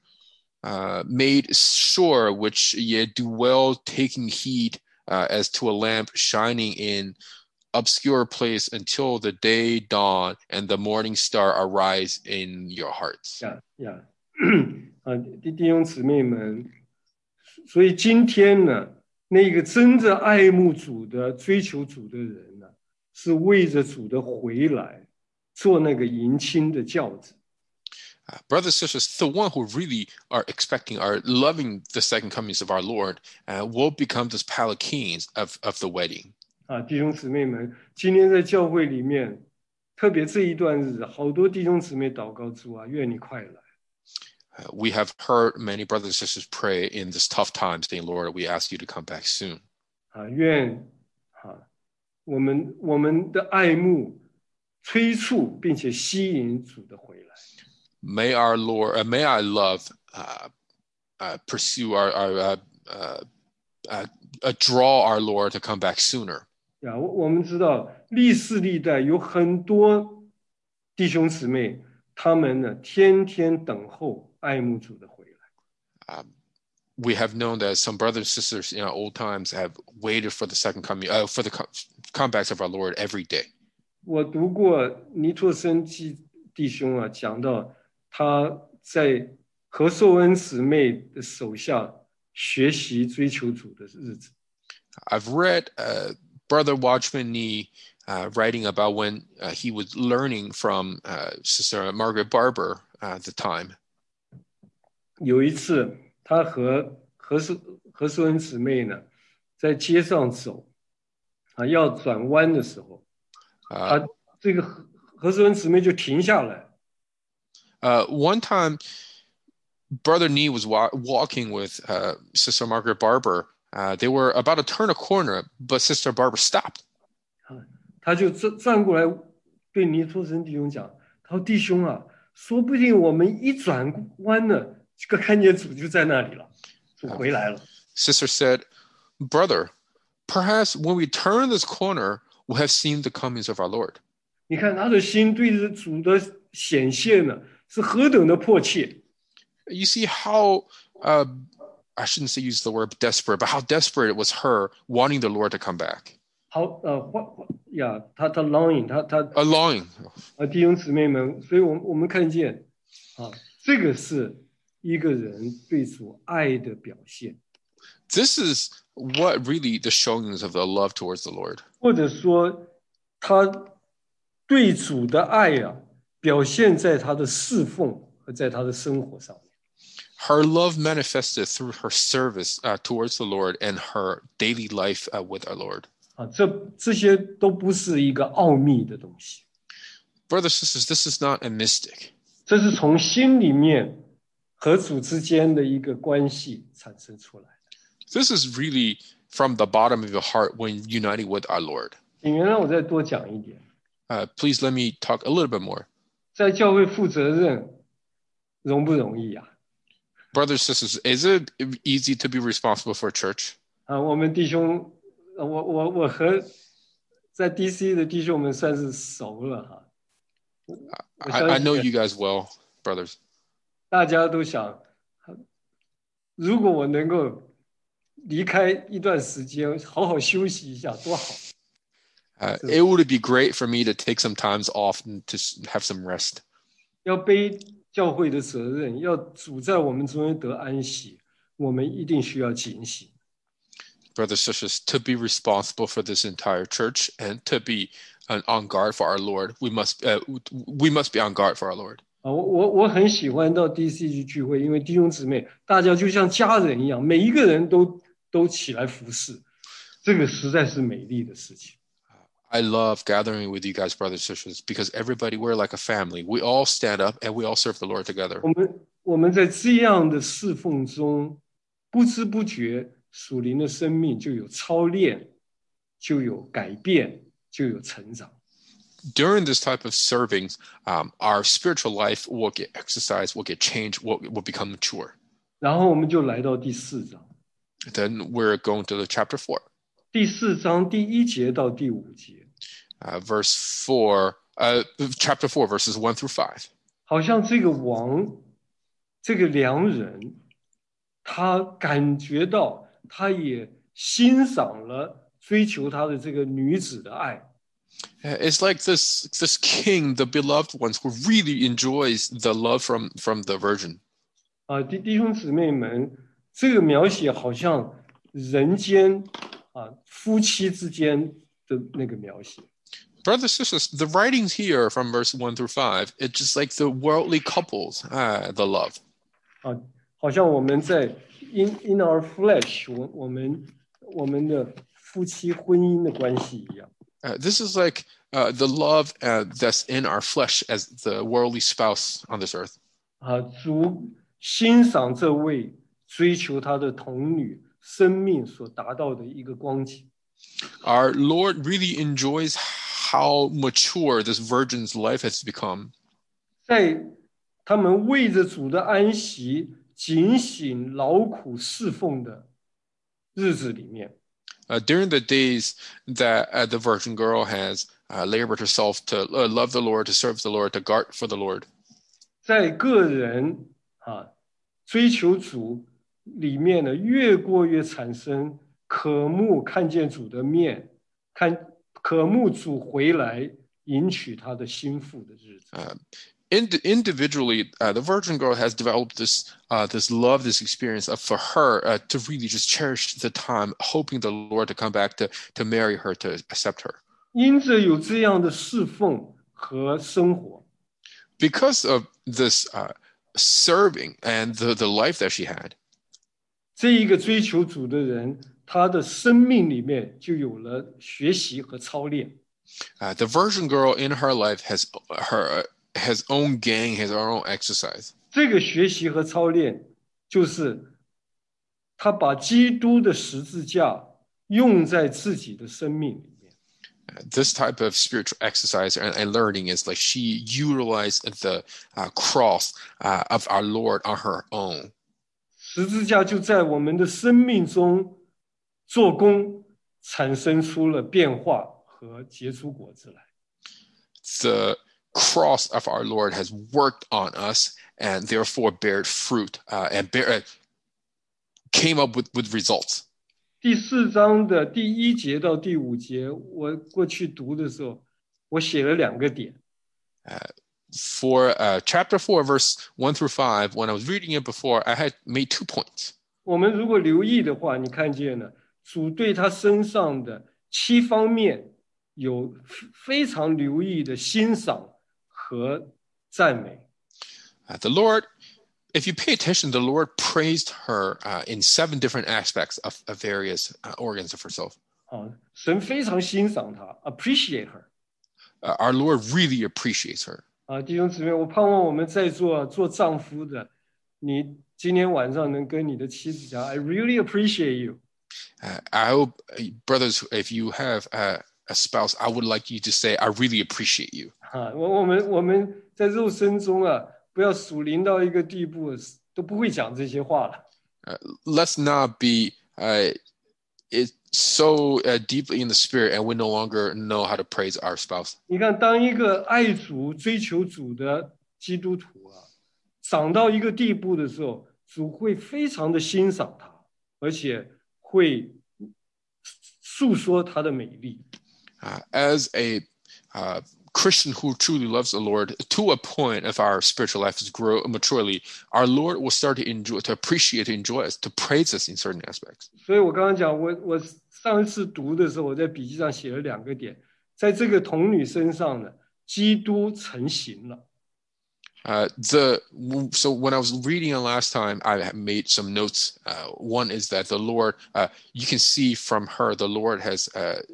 uh, made sure, which ye do well, taking heed uh, as to a lamp shining in obscure place until the day dawn and the morning star arise in your hearts. Yeah, yeah. 啊，弟兄姊妹们，所以今天呢，那个真正爱慕主的、追求主的人呢，是为着主的回来，做那个迎亲的轿子。 Uh, brothers and sisters, the one who really are expecting, are loving the second comings of our Lord, uh, will become those palanquins of, of the wedding. 啊，弟兄姊妹们，今天在教会里面，特别这一段日子，好多弟兄姊妹祷告主啊，愿你快来。 Uh, we have heard many brothers and sisters pray in this tough time, saying, Lord, we ask you to come back soon. 啊，愿啊，我们我们的爱慕催促并且吸引主的回来。 May our Lord, uh, may our love uh, uh, pursue our, our uh, uh, uh, uh, draw our Lord to come back sooner. 呀，我我们知道历世历代有很多弟兄姊妹，他们呢天天等候爱慕主的回来。 Um, we have known that some brothers and sisters in our old times have waited for the second coming, uh, for the com- comebacks of our Lord every day. 我读过尼托生基弟兄啊，讲到他在何寿恩姊妹的手下学习追求主的日子。 I've read uh, Brother Watchman Nee uh, writing about when uh, he was learning from uh, Sister Margaret Barber uh, at the time. 有一次，他和何寿何寿恩姊妹呢，在街上走，啊，要转弯的时候，啊，这个何何寿恩姊妹就停下来。 Uh, one time, Brother Nee was wa- walking with uh, Sister Margaret Barber. Uh, they were about to turn a corner, but Sister Barber stopped. 他就站站过来，对尼托生弟兄讲：“他说弟兄啊，说不定我们一转弯呢，这个看见主就在那里了，主回来了。” Sister said, "Brother, perhaps when we turn this corner, we'll have seen the comings of our Lord." 你看他的心对着主的显现呢，是何等的迫切。 You see how, uh, I shouldn't say use the word desperate, but how desperate it was her wanting the Lord to come back. 好，呃，或呀，他他 longing， 他他 A longing. 啊，弟兄姊妹们，所以我们我们看见啊，这个是一个人对主爱的表现。 This is what really the showings of the love towards the Lord. 或者说，他对主的爱啊，表现在他的侍奉和在他的生活上面。 Her love manifested through her service uh, towards the Lord and her daily life uh, with our Lord. 啊，这这些都不是一个奥秘的东西， Brothers and sisters, this is not a mystic. 这是从心里面和主之间的一个关系产生出来的。 This is really from the bottom of your heart when uniting with our Lord. 请原谅我再多讲一点， Uh, please let me talk a little bit more. 在教会负责任容不容易啊？ Brothers and sisters, is it easy to be responsible for a church? 啊，我们弟兄，我我我和在 D C 的弟兄们算是熟了哈。 I, I know you guys well, brothers. 大家都想，如果我能够离开一段时间，好好休息一下，多好。 Uh, it would be great for me to take some times off and to have some rest. 要背教会的责任，要主在我们中间得安息，我们一定需要警醒。 Brothers and sisters, to be responsible for this entire church and to be uh, on guard for our Lord, we must uh, we must be on guard for our Lord. 啊，我我我很喜欢到 D C 去聚会，因为弟兄姊妹大家就像家人一样，每一个人都都起来服侍，这个实在是美丽的事情。 I love gathering with you guys, brothers and sisters, because everybody, we're like a family. We all stand up and we all serve the Lord together. 我们我们在这样的侍奉中，不知不觉属灵的生命就有操练，就有改变，就有成长。 During this type of serving, um, our spiritual life will get exercised, will get changed, will, will become mature. 然后我们就来到第四章， Then we're going to the chapter four. 第四章第一节到第五节， Uh, verse four, uh, chapter four, verses one through five. 好像这个王，这个良人，他感觉到，他也欣赏了追求他的这个女子的爱。 Uh, It's like this this king, the beloved ones, who really enjoys the love from from the virgin. 啊，弟弟兄姊妹们，这个描写好像人间啊夫妻之间的那个描写。 Brothers and sisters, the writings here from verse one through five, it's just like the worldly couples, uh, the love. 啊，好像我们在 in in our flesh， 我我们我们的夫妻婚姻的关系一样。 Uh, this is like uh, the love uh, that's in our flesh as the worldly spouse on this earth. 啊，主欣赏这位追求他的童女生命所达到的一个光景。 Our Lord really enjoys how mature this virgin's life has become. 在他们为着主的安息警醒劳苦侍奉的日子里面， Uh, during the days that uh, the virgin girl has uh, labored herself to uh, love the Lord, to serve the Lord, to guard for the Lord. 在个人啊追求主里面呢，越过越产生渴慕看见主的面，看渴慕主回来迎娶他的心腹的日子。 Uh, ind- individually, uh, the virgin girl has developed this uh, this love, this experience of for her uh, to really just cherish the time, hoping the Lord to come back to to marry her, to accept her. 因着有这样的侍奉和生活， Because of this uh, serving and the, the life that she had, 这一个追求主的人，他的生命里面就有了学习和操练。 uh, the virgin girl in her life has her has own gang, has her own exercise. 这个学习和操练，就是他把基督的十字架用在自己的生命里面。 Uh, this type of spiritual exercise and, and learning is like she utilized the uh, cross uh, of our Lord on her own. 十字架就在我们的生命中做工，产生出了变化和结出果子来。 The cross of our Lord has worked on us and therefore bared fruit uh, and bear, uh, came up with, with results. 第四章的第一节到第五节，我过去读的时候，我写了两个点。 For uh, chapter four, verse one through five, when I was reading it before, I had made two points. 我们如果留意的话，你看见了主对他身上的七方面有非常留意的欣赏和赞美。 Uh, the Lord, if you pay attention, the Lord praised her uh, in seven different aspects of, of various uh, organs of herself. 啊，神非常欣赏她 ，appreciate her。 Uh, our Lord really appreciates her. 啊，弟兄姊妹，我盼望我们在座做丈夫的，你今天晚上能跟你的妻子讲 ，I really appreciate you。 Uh, I hope, uh, brothers, if you have uh, a spouse, I would like you to say, I really appreciate you. 啊，我我们我们在肉身中啊，不要属灵到一个地步，都不会讲这些话了。 Uh, let's not be uh, it, so uh, deeply in the spirit and we no longer know how to praise our spouse. 你看，当一个爱主、追求主的基督徒啊，长到一个地步的时候，主会非常的欣赏他，而且会诉说他的美丽。 Uh, as a uh, Christian who truly loves the Lord, to a point if our spiritual life is grow maturely, our Lord will start to enjoy, to appreciate, to enjoy us, to praise us in certain aspects. 所以我刚刚讲，我我上一次读的时候，我在笔记上写了两个点，在这个童女身上呢，基督成形了。 Uh, the so when I was reading it last time, I made some notes. Uh, one is that the Lord, uh, you can see from her, the Lord has uh,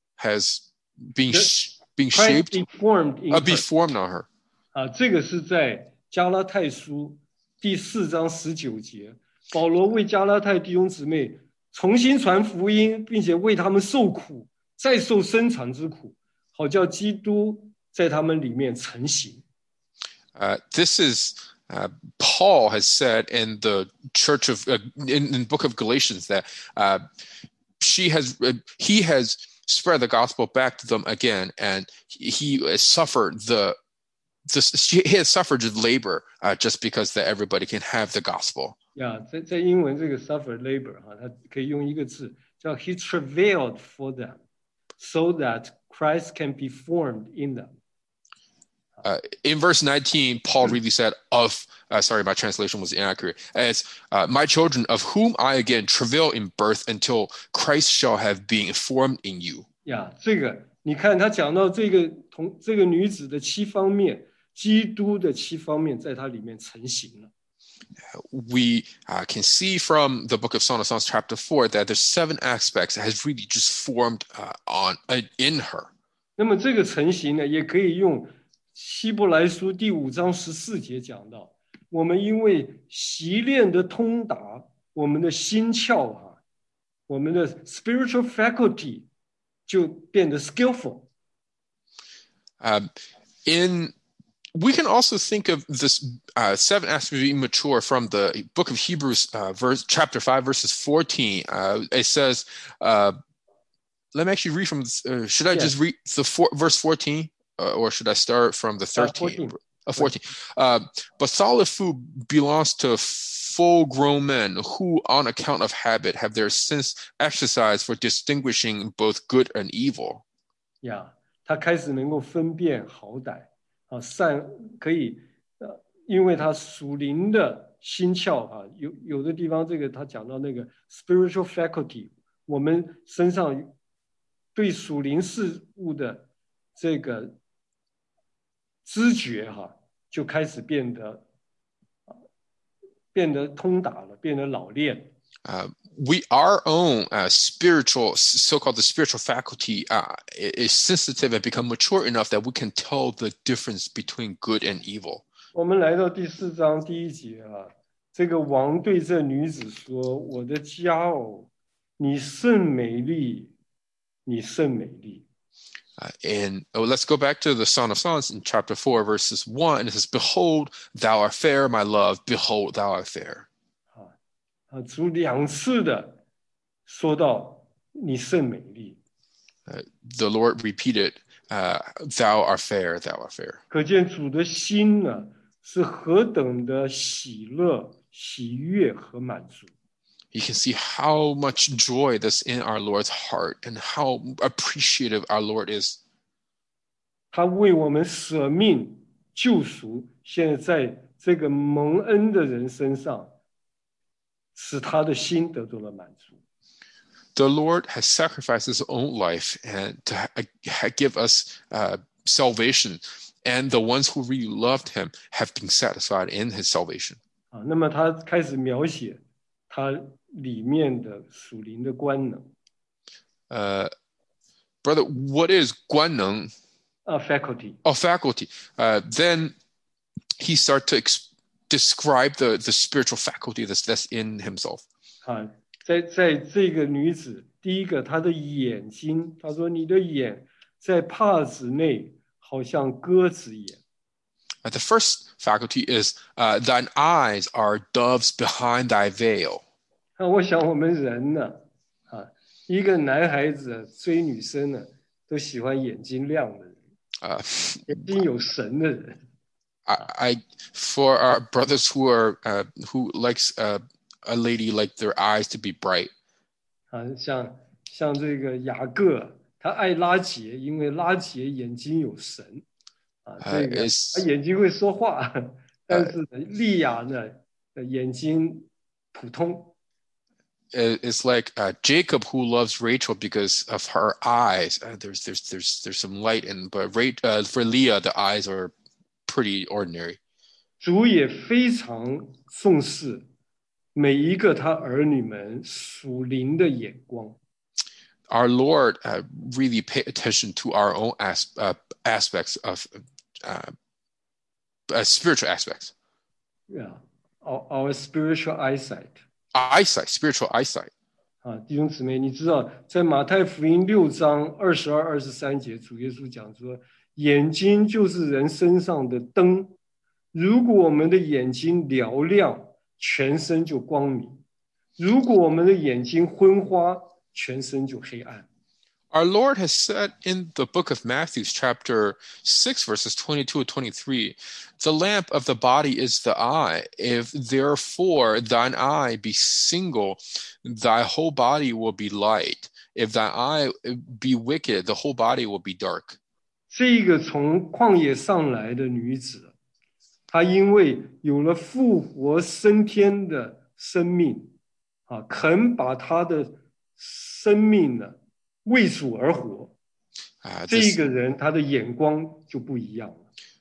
has been sh- being shaped, Be formed in uh, be her. formed on her. 啊，这个是在加拉太书第四章十九节，保罗为加拉太弟兄姊妹重新传福音，并且为他们受苦，再受生产之苦，好叫基督在他们里面成形。 Uh, this is uh, Paul has said in the church of uh, in, in the book of Galatians that uh, she has uh, he has spread the gospel back to them again, and he, he has suffered the this he has suffered labor uh, just because that everybody can have the gospel. 呀，在在英文这个 suffer labor 哈，它可以用一个字叫 He travailed for them, so that Christ can be formed in them. Uh, in verse nineteen, Paul really said, of, uh, sorry, my translation was inaccurate, as uh, my children, of whom I again travail in birth until Christ shall have been formed in you. 呀，这个你看他讲到这个同这个女子的七方面，基督的七方面在她里面成型了。 We uh, can see from the book of Song of Songs, chapter four, that there's seven aspects that has really just formed uh, on uh, in her. 那么这个成型呢，也可以用希伯来书第五章十四节讲到，我们因为习练的通达，我们的心窍啊，我们的 spiritual faculty 就变得 skillful。 Um, in we can also think of this uh, seven aspects of being mature from the book of Hebrews, uh, verse chapter five, verses fourteen. Uh, it says, uh, "Let me actually read from. Uh, should I yes. just read the four, verse fourteen, uh, or should I start from the thirteen? Uh, fourteen. Uh, fourteen. Uh, but solid food belongs to full-grown men who, on account of habit, have their sense exercised for distinguishing both good and evil." Yeah, 他开始能够分辨好歹。啊，善可以，呃，因为他属灵的心窍啊，有有的地方这个他讲到那个 spiritual faculty， 我们身上对属灵事物的这个知觉哈、啊，就开始变得，啊，变得通达了，变得老练。 Uh, we our own uh, spiritual, so-called the spiritual faculty, uh, is sensitive and become mature enough that we can tell the difference between good and evil. 我们来到第四章第一节啊，这个王对这女子说：“我的佳偶，你甚美丽，你甚美丽。” Uh, and oh, let's go back to the Song of Songs in chapter four, verses one. And it says, "Behold, thou art fair, my love. Behold, thou art fair." 啊，主两次的说到你甚美丽。 Uh, the Lord repeated, uh, "Thou art fair, thou art fair." 可见主的心呢，是何等的喜乐、喜悦和满足。 You can see how much joy that's in our Lord's heart and how appreciative our Lord is. 他为我们舍命救赎，现在在这个蒙恩的人身上。使他的心得到了满足。 The Lord has sacrificed his own life and to give us uh, salvation, and the ones who really loved him have been satisfied in his salvation. 啊，那么他开始描写他里面的属灵的官能。 Uh, brother, what is 官能? Uh, faculty. Oh, faculty. Uh, then he starts to ex- describe the, the spiritual faculty that's, that's in himself. 啊，在在这个女子，第一个她的眼睛，他说你的眼在帕子内，好像鸽子眼。 Uh, the first faculty is uh, thine eyes are doves behind thy veil. 那我想我们人呢，啊，一个男孩子追女生呢，都喜欢眼睛亮的人， Uh, 眼睛有神的人。 I, I for our brothers who are uh, who likes uh, a lady like their eyes to be bright. 啊，像像这个雅各，他爱拉结，因为拉结眼睛有神。啊，这个 is 他眼睛会说话，但是呢利亚呢，眼睛普通。 It's like uh, Jacob who loves Rachel because of her eyes. Uh, there's there's there's there's some light in, but Ra- uh, for Leah the eyes are pretty ordinary. 主也非常重视每一个他儿女们属灵的眼光。 Our Lord uh, really pay attention to our own as, uh, aspects of uh, uh, spiritual aspects. Yeah, our, our spiritual eyesight. Eyesight, spiritual eyesight. 啊，弟兄姊妹，你知道在马太福音六章二十二、二十三节，主耶稣讲说，眼睛就是人身上的灯。如果我们的眼睛嘹亮，全身就光明；如果我们的眼睛昏花，全身就黑暗。 Our Lord has said in the book of Matthew, chapter six, verses twenty-two and twenty-three, the lamp of the body is the eye. If therefore thine eye be single, thy whole body will be light. If thy eye be wicked, the whole body will be dark. 这个从旷野上来的女子，她因为有了复活升天的生命，啊，肯把她的生命呢为主而活。 Uh, 这 this, 个人他的眼光就不一样了。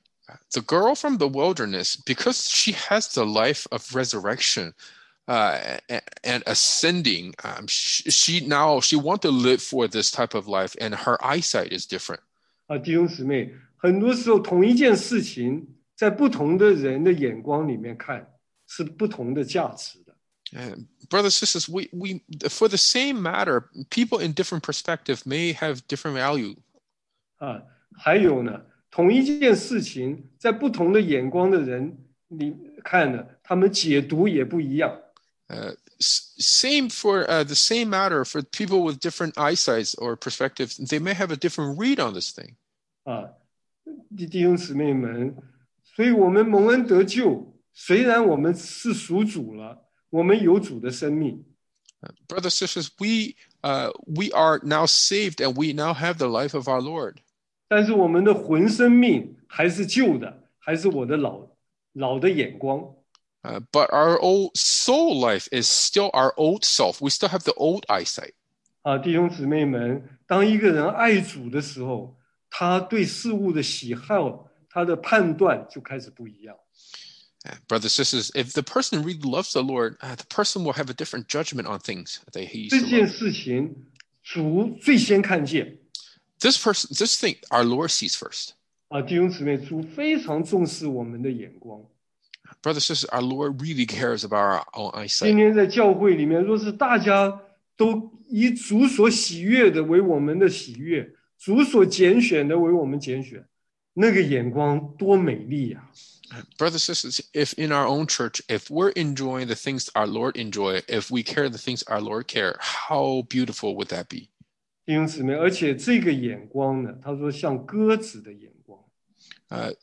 the girl from the wilderness, because she has the life of resurrection uh, and ascending, um, she, she now she want to live for this type of life, and her eyesight is different. 啊，弟兄姊妹，很多时候同一件事情，在不同的人的眼光里面看，是不同的价值的。 And brothers, sisters, we, we for the same matter, people in different perspective may have different value. 啊，还有呢，同一件事情，在不同的眼光的人里看呢，他们解读也不一样。 Uh, same for uh, the same matter for people with different eyesights or perspectives. They may have a different read on this thing. 啊，弟弟兄姊妹们，所以我们蒙恩得救，虽然我们是属主了，我们有主的生命。 Uh, brothers, sisters, we uh, we are now saved and we now have the life of our Lord. 但是我们的魂生命还是旧的，还是我的老老的眼光。 Uh, but our old soul life is still our old self. We still have the old eyesight. 啊，弟兄姊妹们，当一个人爱主的时候，他对事物的喜好，他的判断就开始不一样。 Uh, brothers, sisters, if the person really loves the Lord, uh, the person will have a different judgment on things that he used 这 to 件 love. 事情，主最先看见。 This person, this thing, our Lord sees first. 啊，弟兄姊妹，主非常重视我们的眼光。 Brothers, sisters, our Lord really cares about our own 今 eyesight. 天在教会里面，若是大家都以主所喜悦的为我们的喜悦，主所拣选的为我们拣选，那个眼光多美丽呀、啊！ Brothers, sisters, if in our own church, if we're enjoying the things our Lord enjoy, if we care the things our Lord care, how beautiful would that be? 弟兄姊妹，而且这个眼光呢，他说像鸽子的眼光。 Uh,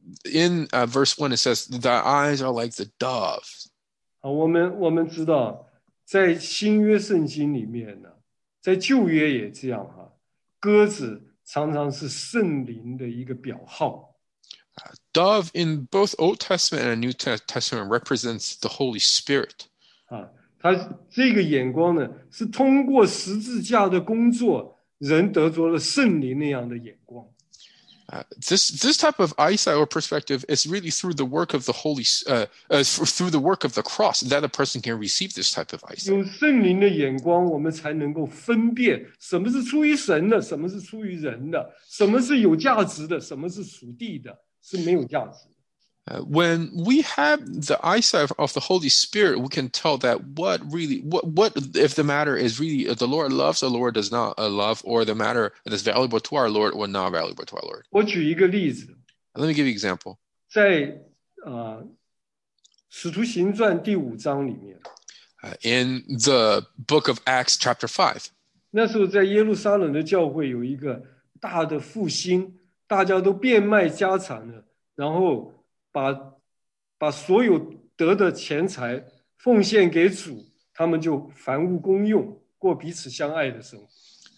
in uh, verse one, it says, "Thy eyes are like the dove." 啊，我们我们知道，在新约圣经里面呢，在旧约也这样哈、啊，鸽子常常是圣灵的一个表号。 Uh, dove in both Old Testament and New Testament represents the Holy Spirit. 啊，他这个眼光呢，是通过十字架的工作，人得着了圣灵那样的眼光。 Uh, this this type of eyesight or perspective is really through the work of the Holy uh, uh, through the work of the cross that a person can receive this type of eyesight. 有圣灵的眼光，我们才能够分辨什么是出于神的，什么是出于人的，什么是有价值的，什么是属地的，是没有价值的。 Uh, when we have the eyesight of the Holy Spirit, we can tell that what really, what, what if the matter is really uh, the Lord loves, or the Lord does not uh, love, or the matter that is valuable to our Lord or not valuable to our Lord. 我举一个例子， Let me give you an example. 在呃《使徒行传》第五章里面， Uh, in the book of Acts, chapter five, 那时候在耶路撒冷的教会有一个大的复兴，大家都变卖家产了，然后把把所有得的钱财奉献给主，他们就凡物公用，过彼此相爱的生活。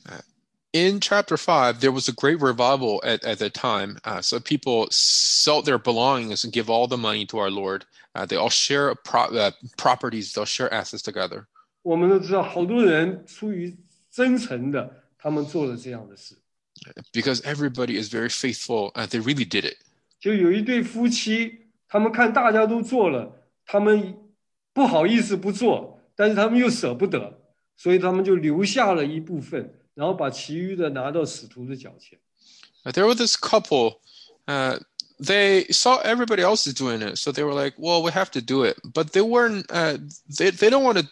in chapter five, there was a great revival at, at the time. Uh, so people sold their belongings and give all the money to our Lord. Uh, they all share pro- uh, properties, they'll share assets together. 我们都知道，好多人出于真诚的，他们做了这样的事。 Because everybody is very faithful, uh, they really did it. 就有一对夫妻，他们看大家都做了，他们不好意思不做，但是他们又舍不得，所以他们就留下了一部分，然后把其余的拿到使徒的脚前。 Uh, there was this couple, uh, they saw everybody else is doing it, so they were like, well, we have to do it. But they weren't, uh, they, they don't want to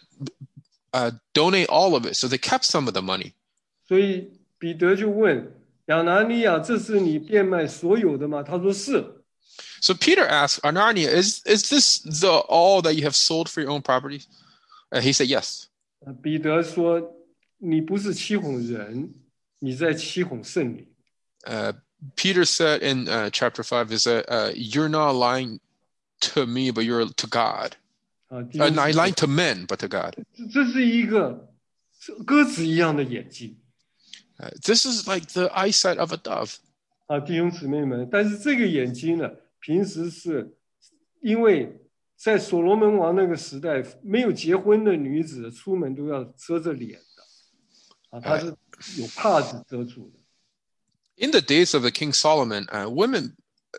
uh, donate all of it, so they kept some of the money. 所以彼得就问亚拿尼亚：“这是你变卖所有的吗？”他说：“是。” So Peter asked, Anania, is, is this the all that you have sold for your own properties? Uh, he said, yes. 彼得说：“你不是欺哄人，你在欺哄圣灵。” Uh, Peter said in uh, chapter five is that uh, you're not lying to me, but you're to God. 啊，弟 Uh, 兄 not 姊妹 lying to men, but to God. 这这是一个鸽子一样的眼睛 Uh, this is like the eyesight of a dove. 啊，弟兄姊妹们。但是这个眼睛呢，平时是因为在所罗门王那个时代，没有结婚的女子出门都要遮着脸的啊，她是有帕子遮住的。 In the days of the King Solomon, uh, women,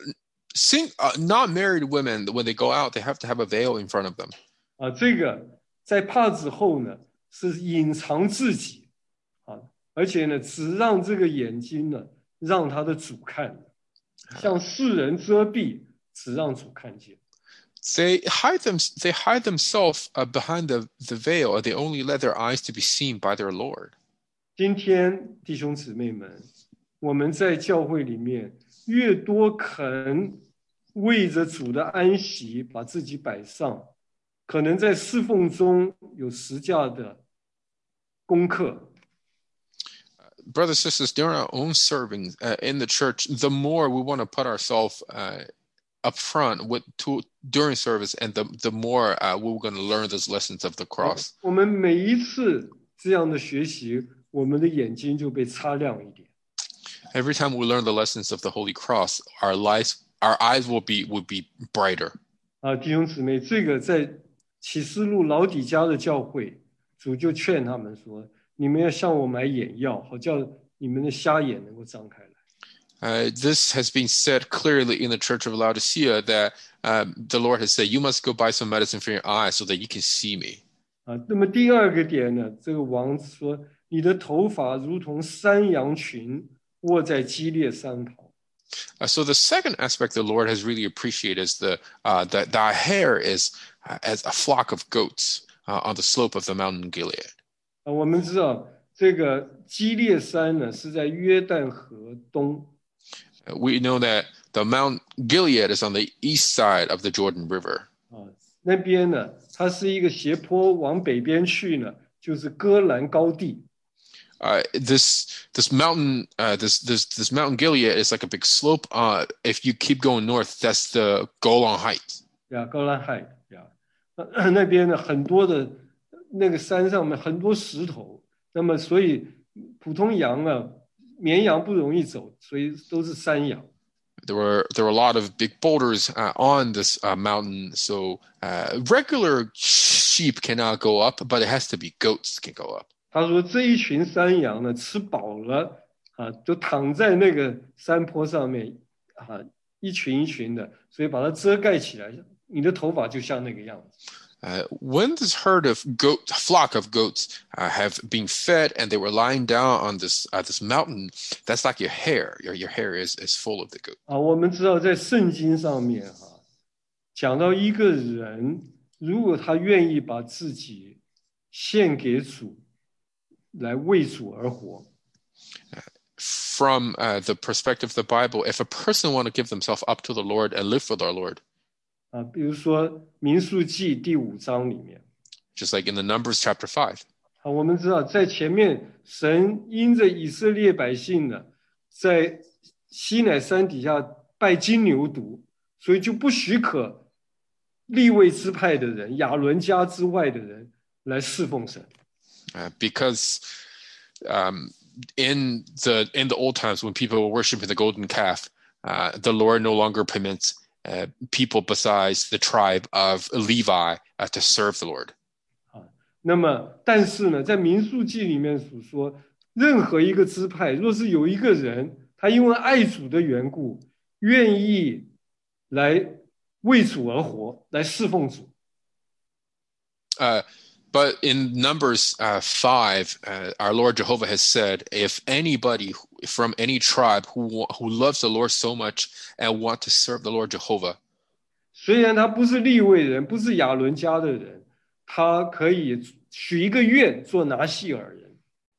sing, uh, not married women, when they go out, they have to have a veil in front of them. 啊，这个在帕子后呢是隐藏自己啊，而且呢只让这个眼睛呢让他的主看的，向世人遮蔽，只让主看见。 They hide them. They hide themselves uh, behind the, the veil, or they only let their eyes to be seen by their Lord. 今天弟兄姊妹们，我们在教会里面越多肯为着主的安息把自己摆上，可能在侍奉中有十架的功课。 Brothers and sisters, during our own serving uh, in the church, the more we want to put ourselves uh, up front with to, during service, and the, the more uh, we're going to learn those lessons of the cross. 我们每一次这样的学习，我们的眼睛就被擦亮一点。 Every time we learn the lessons of the Holy Cross, our lives, our eyes will be will be brighter. 啊，弟兄姊妹，这个在启示录老底嘉的教会，主就劝他们说：“你们要向我买眼药，好叫你们的瞎眼能够张开来。” Uh, this has been said clearly in the Church of Laodicea that uh, the Lord has said, you must go buy some medicine for your eyes so that you can see me. 啊，那么第二个点呢，这个王说：“你的头发如同山羊群卧在激烈山旁。” Uh, so the second aspect the Lord has really appreciated is the uh, that thy hair is uh, as a flock of goats uh, on the slope of the mountain Gilead. 啊，我们知道这个基列山呢是在约旦河东。 Uh, we know that the Mount Gilead is on the east side of the Jordan River. 啊，那边呢，它是一个斜坡，往北边去呢，就是戈兰高地。 Uh, this this mountain uh, this this this mountain Gilead is like a big slope. Uh, if you keep going north, that's the Golan Heights. 呀，高兰海呀，那那边呢很多的，那个山上面很多石头，那么所以普通羊啊，绵羊不容易走，所以都是山羊。 There were there were a lot of big boulders uh, on this uh, mountain, so uh, regular sheep cannot go up, but it has to be goats can go up. 他说这一群山羊呢，吃饱了啊，都躺在那个山坡上面啊，一群一群的，所以把它遮盖起来，你的头发就像那个样子。 Uh, when this herd of goat, flock of goats uh, have been fed and they were lying down on this uh, this mountain, that's like your hair. Your your hair is is full of the goat. 啊，我们知道在圣经上面哈、啊，讲到一个人，如果他愿意把自己献给主，来为主而活。 From uh, the perspective of the Bible, if a person want to give themselves up to the Lord and live for our Lord, 啊，比如说民数记第五章里面， just like in the Numbers chapter five, 啊，我们知道在前面神因着以色列百姓呢，在西乃山底下拜金牛犊，所以就不许可利未支派的人、亚伦家之外的人来侍奉神。 uh, because um, in the in the old times when people were worshiping the golden calf, uh, the Lord no longer permits uh, people besides the tribe of Levi uh, to serve the Lord. 那么，但是呢，在民数记里面所说，任何一个支派，若是有一个人，他因为爱主的缘故，愿意来为主而活，来侍奉主。 Uh, but in Numbers uh, five, uh, our Lord Jehovah has said, if anybody from any tribe who who loves the Lord so much and want to serve the Lord Jehovah, 虽然他不是利未人，不是亚伦家的人，他可以许一个愿做拿细尔人。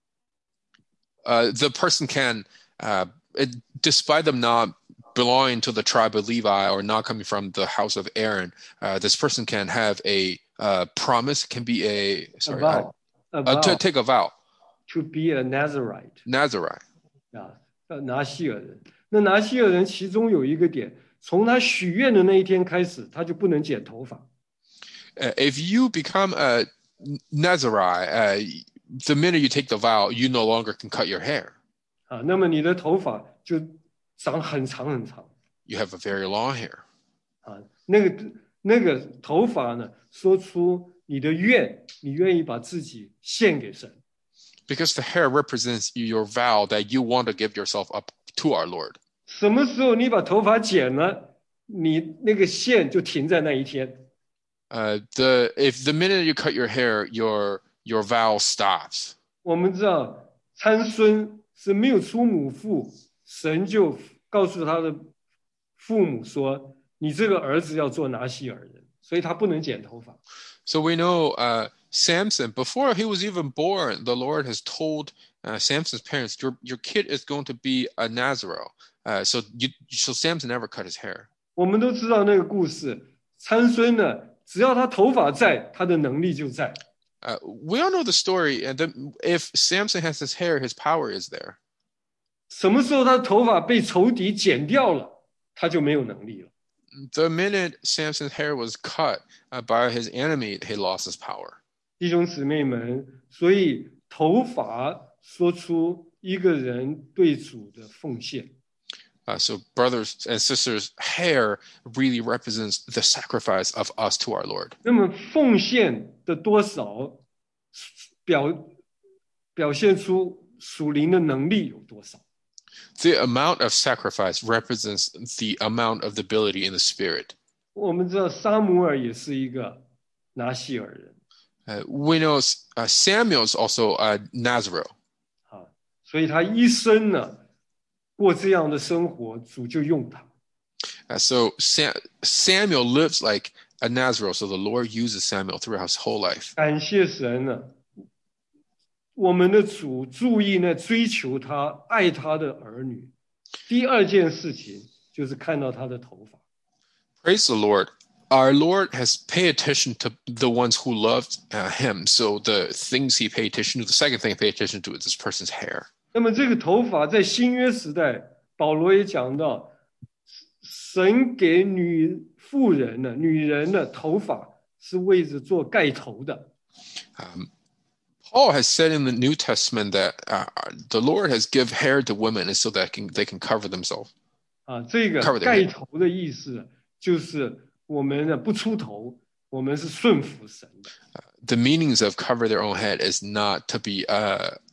uh, the person can, uh, it, despite them not belonging to the tribe of Levi or not coming from the house of Aaron, uh, this person can have a uh, promise, can be a sorry, a vow, I, a uh, vow, to take a vow, to be a Nazarite, Nazarite. 啊，拿细尔人。那拿细尔人其中有一个点，从他许愿的那一天开始，他就不能剪头发。 Uh, if you become a Nazarite, uh, the minute you take the vow, you no longer can cut your hair. 啊，那么你的头发就长很长很长。 You have a very long hair. 啊，那个那个头发呢，说出你的愿，你愿意把自己献给神。 Because the hair represents your vow that you want to give yourself up to our Lord. 什么时候你把头发剪了，你那个线就停在那一天。 Uh, the if the minute you cut your hair, your your vow stops. 我们知道参孙是没有出母腹，神就告诉他的父母说：“你这个儿子要做拿细尔人，所以他不能剪头发。” So we know uh, Samson, before he was even born, the Lord has told uh, Samson's parents, "Your your kid is going to be a Nazarite." Uh, so you, so Samson never cut his hair. 我们都知道那个故事，参孙呢，只要他头发在，他的能力就在。 Uh, we all know the story, and the, if Samson has his hair, his power is there. 什么时候他的头发被仇敌剪掉了，他就没有能力了。 The minute Samson's hair was cut uh, by his enemy, he lost his power. 弟兄姊妹们，所以头发说出一个人对主的奉献。 Uh, so brothers and sisters, hair really represents the sacrifice of us to our Lord. 那么奉献的多少，表表现出属灵的能力有多少。 The amount of sacrifice represents the amount of the ability in the spirit. 我们知道撒母耳也是一个拿细尔人。 Uh, we know uh, Samuel is also a Nazarite. 啊，所以他一生呢过这样的生活，主就用他。 Uh, so Sam, Samuel lives like a Nazarite, so the Lord uses Samuel throughout his whole life. 感谢神呢，我们的主注意呢追求他、爱他的儿女。第二件事情就是看到他的头发。 Praise the Lord. Our Lord has paid attention to the ones who loved uh, him. So the things he paid attention to, the second thing he paid attention to is this person's hair. 那么这个头发在新约时代，保罗也讲到，神给女妇人呢，女人的头发是为着做盖头的。 Um, Paul has said in the New Testament that uh, the Lord has give hair to women so that can, they can cover themselves. 啊，这个 Cover their 盖 head. 头的意思就是我们呢不出头，我们是顺服神的。 The meanings of cover their own head is not to be uh,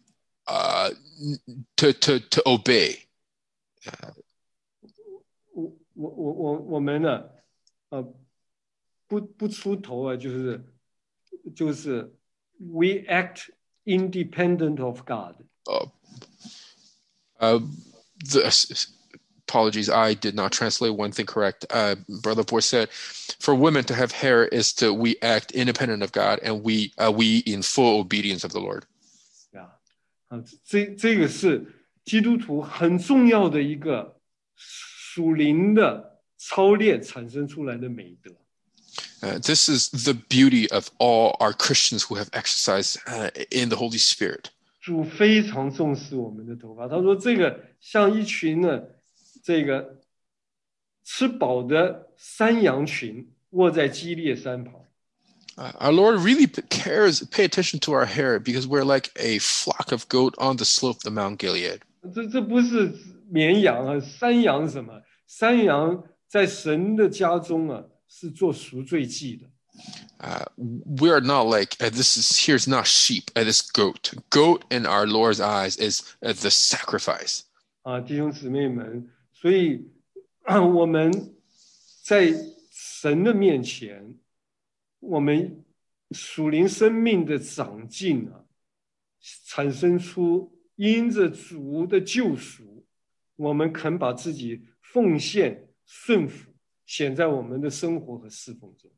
uh, to to to obey. 我我我我我们呢，呃，不不出头啊，就是就是 we act independent of God. Uh, uh, the, apologies, I did not translate one thing correct. Uh, Brother Boy said, for women to have hair is to we act independent of God and we uh, we in full obedience of the Lord. 啊，啊，这这个是基督徒很重要的一个属灵的操练产生出来的美德。 Uh, this is the beauty of all our Christians who have exercised uh, in the Holy Spirit. 主非常重视我们的头发，他说这个像一群呢，这个吃饱的山羊群卧在基列山旁。 Uh, our Lord really cares, pay attention to our hair because we're like a flock of goat on the slope of the Mount Gilead. 这这不是绵羊啊，山羊什么？山羊在神的家中啊，是做赎罪祭的。 Uh, we are not like uh, this is here's not sheep, uh, this goat. Goat in our Lord's eyes is uh, the sacrifice. 啊，弟兄姊妹们，所以我们在神的面前，我们属灵生命的长进啊，产生出因着主的救赎，我们肯把自己奉献顺服，显在我们的生活和侍奉中。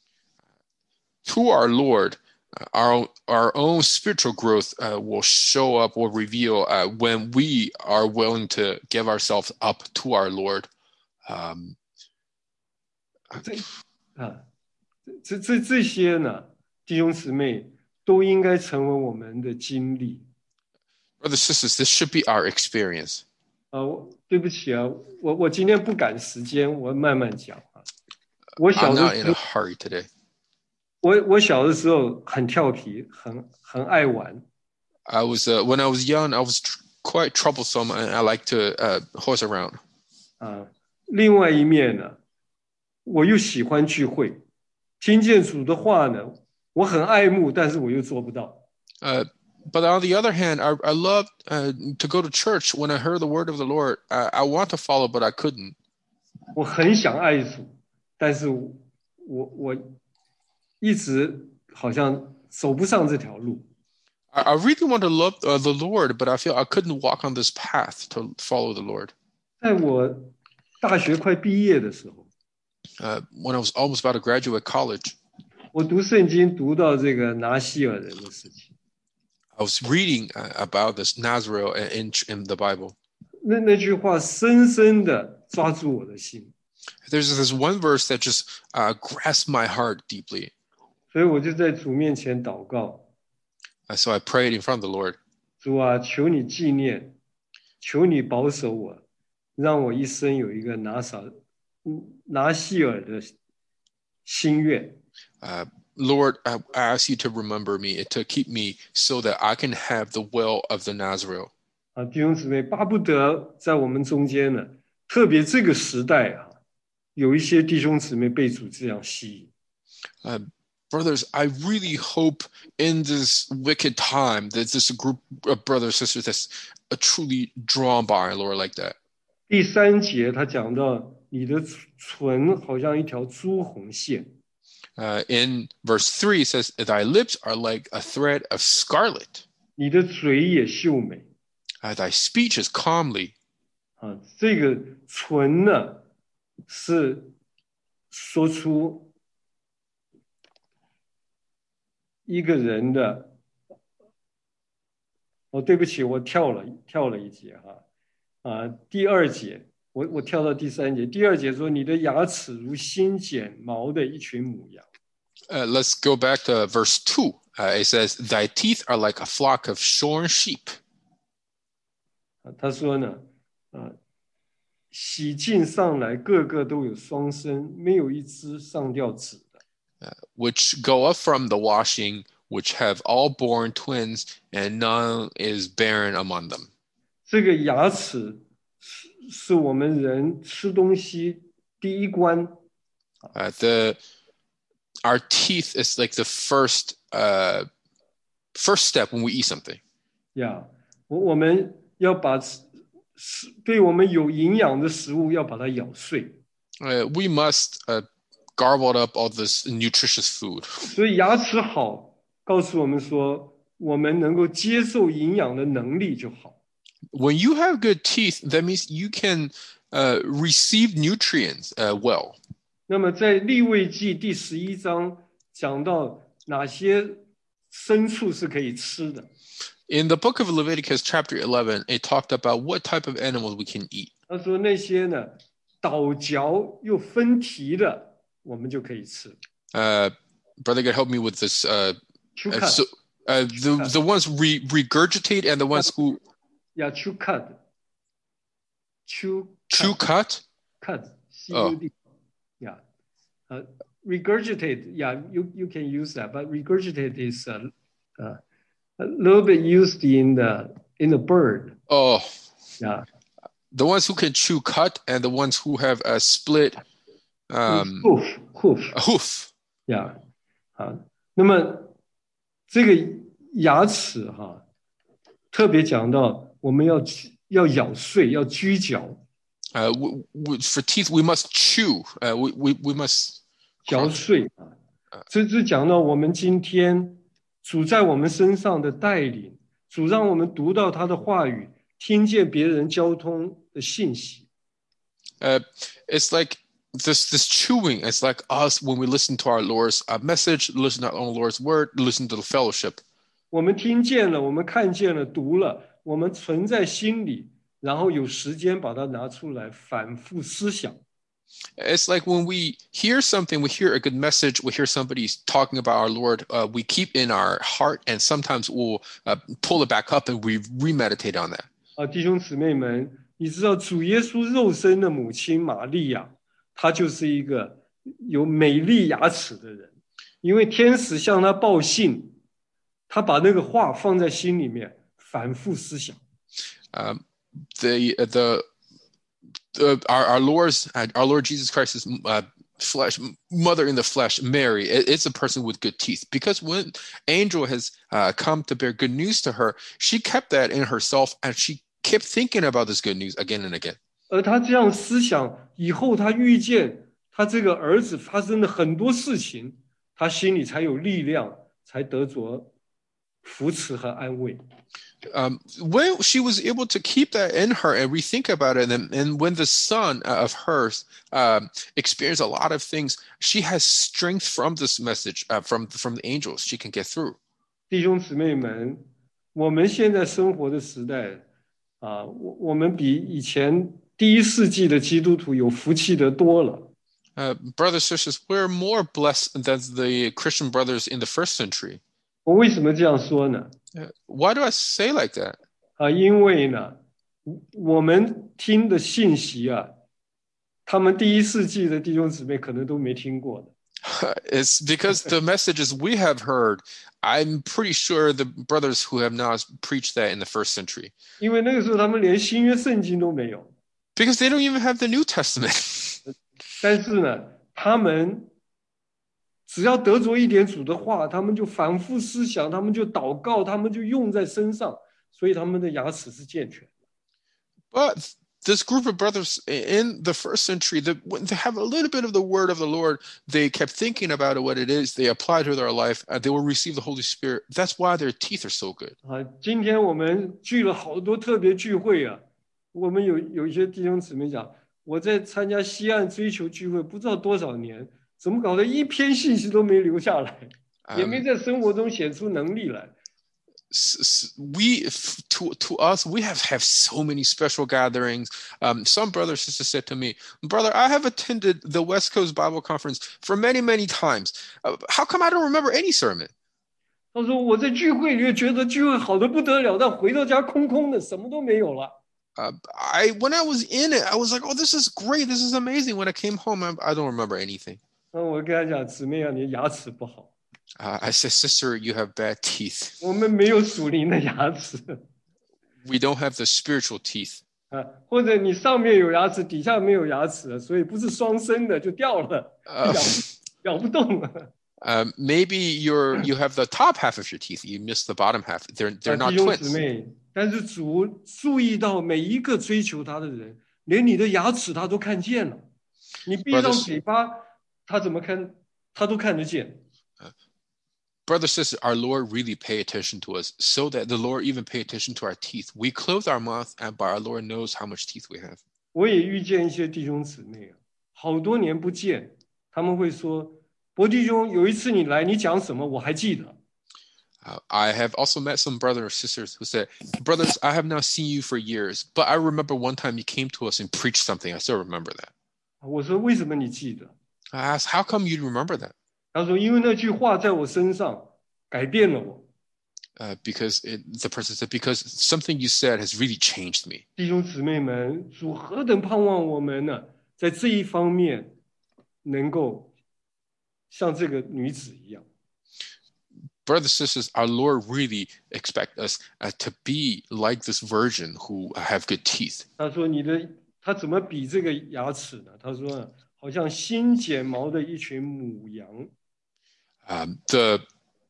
To our Lord, uh, our our own spiritual growth uh, will show up, will reveal uh, when we are willing to give ourselves up to our Lord. Um, 这啊，这这这些呢，弟兄姊妹都应该成为我们的经历。 Brothers and sisters, this should be our experience. 啊，对不起啊，我我今天不赶时间，我慢慢讲啊。我 I'm 小的 not 时 in 候 a hurry today. 我我小的时候很调皮，很很爱玩。 I was uh, when I was young, I was tr- quite troublesome, and I like to uh, horse around. 啊，另外一面呢，我又喜欢聚会，听见主的话呢，我很爱慕，但是我又做不到。 Uh, but on the other hand, I, I loved uh, to go to church when I heard the word of the Lord. I, I want to follow, but I couldn't. 我很想爱主，但是我我一直好像走不上这条路。 I, I really want to love uh, the Lord, but I feel I couldn't walk on this path to follow the Lord. 在我大学快毕业的时候， Uh, when I was almost about to graduate college, 我读圣经读到这个拿西尔人的事情。 I was reading uh, about this Nazareth in, in the Bible. 那那句话深深的抓住我的心， There's this one verse that just uh, grasped my heart deeply. 所以我就在主面前祷告。 Uh, so I prayed in front of the Lord. 主啊，求你纪念，求你保守我，让我一生有一个拿撒拿西尔的心愿。 Uh, Lord, I, I ask you to remember me, to keep me so that I can have the will of the Nazareth. 啊，弟兄姊妹，巴不得在我们中间呢，特别这个时代啊，有一些弟兄姊妹被主这样吸引。 Uh, brothers, I really hope in this wicked time that this group of brothers sisters that's uh, truly drawn by our Lord like that. 第三节他讲到，你的唇好像一条朱红线。 Uh, in verse three, it says, thy lips are like a thread of scarlet. 你的嘴也秀美。 Uh, thy speech is comely. 啊，这个唇呢，是说出一个人的。哦，对不起，我跳了跳了一节哈。啊，第二节，我我跳到第三节。第二节说，你的牙齿如新剪毛的一群母羊。 Uh, let's go back to verse two. Uh, it says, thy teeth are like a flock of shorn sheep. 啊，他说呢，啊，洗净上来，个个都有双生，没有一只上吊子的。 Uh, which go up from the washing, which have all borne twins, and none is barren among them. 这个牙齿是是我们人吃东西第一关。 Uh, the our teeth is like the first uh, first step when we eat something. 呀， 我我们要把食对我们有营养的食物要把它咬碎。 Uh, we must uh, garble up all this nutritious food. 所以牙齿好，告诉我们说，我们能够接受营养的能力就好。 When you have good teeth, that means you can uh, receive nutrients uh, well. 那么在利未记第十一章讲到哪些牲畜是可以吃的。 In the book of Leviticus, chapter eleven, it talked about what type of animals we can eat. 他说那些呢，倒嚼又分蹄的，我们就可以吃。 Uh, brother, could help me with this. Uh, Chew uh, cut. so, uh, the the ones re- regurgitate and the ones who Yeah, chew cut. Chew chew cut. cut. C Oh. U D. Yeah. Uh, regurgitate. Yeah, you, you can use that, but regurgitate is uh, uh, a little bit used in the in the bird. Oh, Yeah. the ones who can chew cut and the ones who have a split um, hoof hoof. a hoof. Yeah. 啊，那么这个牙齿哈，特别讲到我们要要咬碎，要咀嚼。 Uh, we, we, for teeth, we must chew. Uh, we, we, we must 嚼碎啊，这是讲到我们今天主在我们身上的带领，主让我们读到他的话语，听见别人交通的信息。 Uh, it's like this this chewing. It's like us when we listen to our Lord's uh, message, listen to our Lord's word, listen to the fellowship. 我们听见了，我们看见了，读了，我们存在心里，然后有时间把它拿出来反复思想。 It's like when we hear something, we hear a good message, we hear somebody talking about our Lord, uh, we keep in our heart, and sometimes we'll uh, pull it back up and we remeditate on that. 啊，弟兄姊妹们，你知道主耶稣肉身的母亲玛利亚，她就是一个有美丽牙齿的人，因为天使向她报信，她把那个话放在心里面，反复思想。 Um, the the Uh, our, our Lord's our Lord Jesus Christ's uh, flesh mother in the flesh, Mary, it, it's a person with good teeth, because when angel has uh, come to bear good news to her, she kept that in herself and she kept thinking about this good news again and again. 而她这样思想以后，她遇见她这个儿子发生的很多事情，她心里才有力量，才得着扶持和安慰。 Um, when she was able to keep that in her and rethink about it, and, and when the son of hers um, experienced a lot of things, she has strength from this message, uh, from from the angels. She can get through. 弟兄姊妹们，我们现在生活的时代啊，我我们比以前第一世纪的基督徒有福气的多了。 Uh, brothers, sisters, we're more blessed than the Christian brothers in the first century. 我为什么这样说呢？ Why do I say like that? 啊，因为呢，我们听的信息啊，他们第一世纪的弟兄姊妹可能都没听过的。 It's because the messages we have heard, I'm pretty sure the brothers who have not preached that in the first century. 因为那个时候他们连新约圣经都没有。 Because they don't even have the New Testament. 但是呢，他们只要得着一点主的话，他们就反复思想，他们就祷告，他们就用在身上，所以他们的牙齿是健全的。 But this group of brothers in the first century, that when they have a little bit of the word of the Lord, they kept thinking about it, what it is, they apply to their life, uh, they will receive the Holy Spirit. That's why their teeth are so good. 啊，今天我们聚了好多特别聚会啊，我们有有一些弟兄姊妹讲，我在参加西岸追求聚会不知道多少年。怎么搞得一篇信息都没留下来，也没在生活中显出能力来。 We to to us we have have so many special gatherings. Um, some brother sister said to me, "Brother, I have attended the West Coast Bible Conference for many many times. Uh, how come I don't remember any sermon?" 他说我在聚会里觉得聚会好得不得了，但回到家空空的，什么都没有了。 Uh, I when I was in it, I was like, "Oh, this is great! This is amazing!" When I came home, I, I don't remember anything. 那我跟他讲，姊妹啊，你的牙齿不好。 Uh, I said, "Sister, you have bad teeth." 我们没有属灵的牙齿。 We don't have the spiritual teeth. 啊，或者你上面有牙齿，底下没有牙齿，所以不是双生的就掉了， Uh, 咬不咬不动了。 um, maybe you're you have the top half of your teeth, you miss the bottom half. They're they're 啊， not 弟兄 twins. 姊妹， 但是主注意到每一个追求他的人，连你的牙齿他都看见了。你闭上 Brothers, 嘴巴，他怎么看？他都看得见。 brothers, sisters, our Lord really pay attention to us, so that the Lord even pay attention to our teeth. We close our mouth, and but our Lord knows how much teeth we have. 我也遇见一些弟兄姊妹啊，好多年不见，他们会说：“伯弟兄，有一次你来，你讲什么我还记得。” Uh, I have also met some brothers or sisters who said, brothers, I have not seen you for years, but I remember one time you came to us and preached something. I still remember that. 我说：“为什么你记得？” I asked, how come you remember that? 他说：“因为那句话在我身上改变了我。” Uh, because it, the person said, because something you said has really changed me. 弟兄姊妹们，主何等盼望我们呢，在这一方面能够像这个女子一样。 Brothers and sisters, our Lord really expects us uh, to be like this virgin who have good teeth. 他说：“你的，他怎么比这个牙齿呢？”他说：“好像新剪毛的一群母羊。” Um, the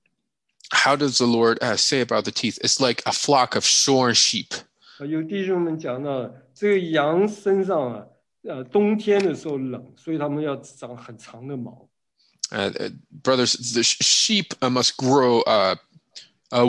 how does the Lord uh, say about the teeth? It's like a flock of shorn sheep. 有弟兄们讲到，这个羊身上啊，呃，冬天的时候冷，所以他们要长很长的毛。 Uh, uh, brothers, the sheep uh, must grow uh, uh,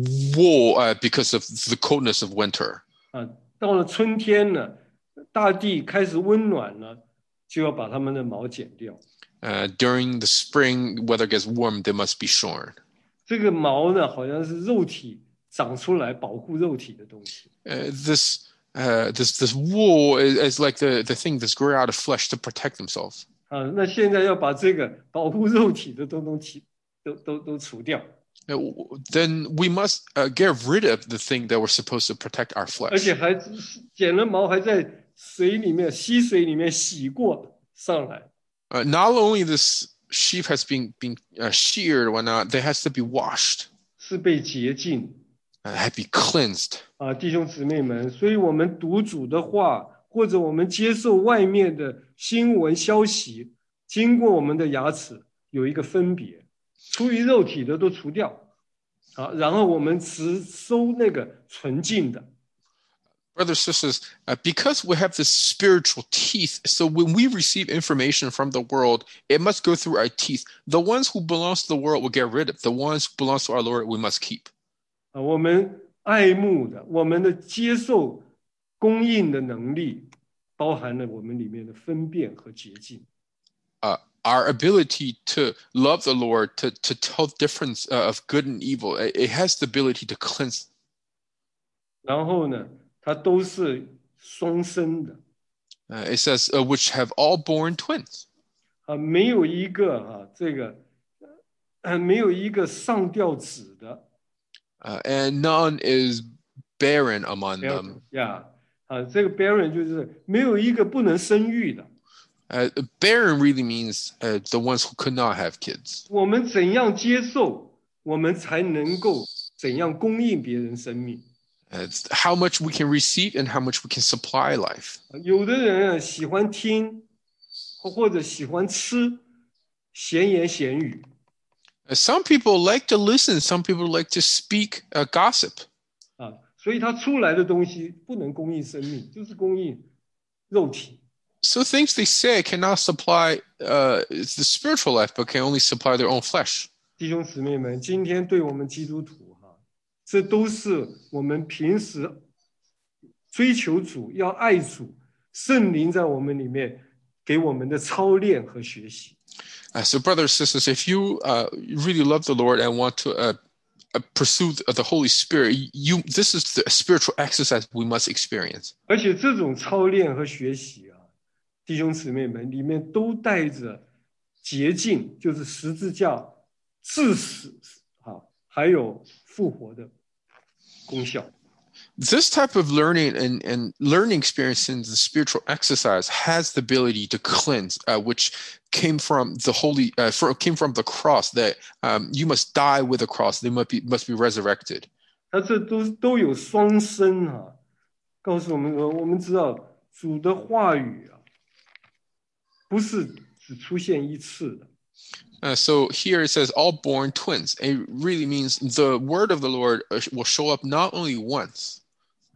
wool uh, because of the coldness of winter. 啊，到了春天呢，大地开始温暖了，就要把它们的毛剪掉。 Uh, during the spring, weather gets warm, they must be shorn. 这个毛呢，好像是肉体长出来保护肉体的东西。 Uh, this, uh, this, this wool is, is like the, the thing that's grow out of flesh to protect themselves. 啊，那现在要把这个保护肉体的都都都都都除掉。 Uh, then we must uh, get rid of the thing that we're supposed to protect our 而且 flesh. 还剪了毛，还在水里面溪水里面洗过上来。 Uh, not only this sheep has been been uh, sheared or whatnot, they has to be washed, 是被洁净 uh, have to be cleansed. 啊，弟兄姊妹们，所以我们读主的话，或者我们接受外面的新闻消息，经过我们的牙齿有一个分别，出于肉体的都除掉，啊，然后我们只收那个纯净的。 Brothers, sisters, uh, because we have this spiritual teeth, so when we receive information from the world, it must go through our teeth. The ones who belong to the world will get rid of. The ones who belong to our Lord, we must keep. 啊，我们爱慕的，我们的接受供应的能力，包含了我们里面的分辨和洁净。 Uh, our ability to love the Lord, to, to tell the difference uh, of good and evil, it, it has the ability to cleanse. 然后呢，它都是双生的。 Uh, it says, uh, which have all born twins. 啊，没有一个啊，这个，呃，没有一个上吊子的。 Uh, and none is barren among them. 呀，啊，这个 barren 就是没有一个不能生育的。 Uh, barren really means uh, the ones who could not have kids. 我们怎样接受，我们才能够怎样供应别人生命。 Uh, it's how much we can receive and how much we can supply life. 有的人啊喜欢听，或者喜欢吃闲言闲语。 Uh, some people like to listen. Some people like to speak uh, gossip. 啊，所以他出来的东西不能供应生命，就是供应肉体。 So things they say cannot supply uh, the spiritual life, but can only supply their own flesh. 弟兄姊妹们，今天对我们基督徒哈，这都是我们平时追求主、要爱主，圣灵在我们里面给我们的操练和学习。 Uh, so, brothers and sisters, if you uh, really love the Lord and want to uh, uh, pursue the Holy Spirit, you this is the spiritual exercise we must experience. 而且这种操练和学习啊，弟兄姊妹们里面都带着洁净，就是十字架致死啊，还有复活的功效。 This type of learning and, and learning experience in the spiritual exercise has the ability to cleanse, uh, which came from the holy, uh, for, came from the cross. That um, you must die with the cross; they must be must be resurrected. 它这都都有双生啊，告诉我们说，我们知道主的话语啊，不是只出现一次的。 Uh, so here it says all born twins. It really means the word of the Lord will show up not only once.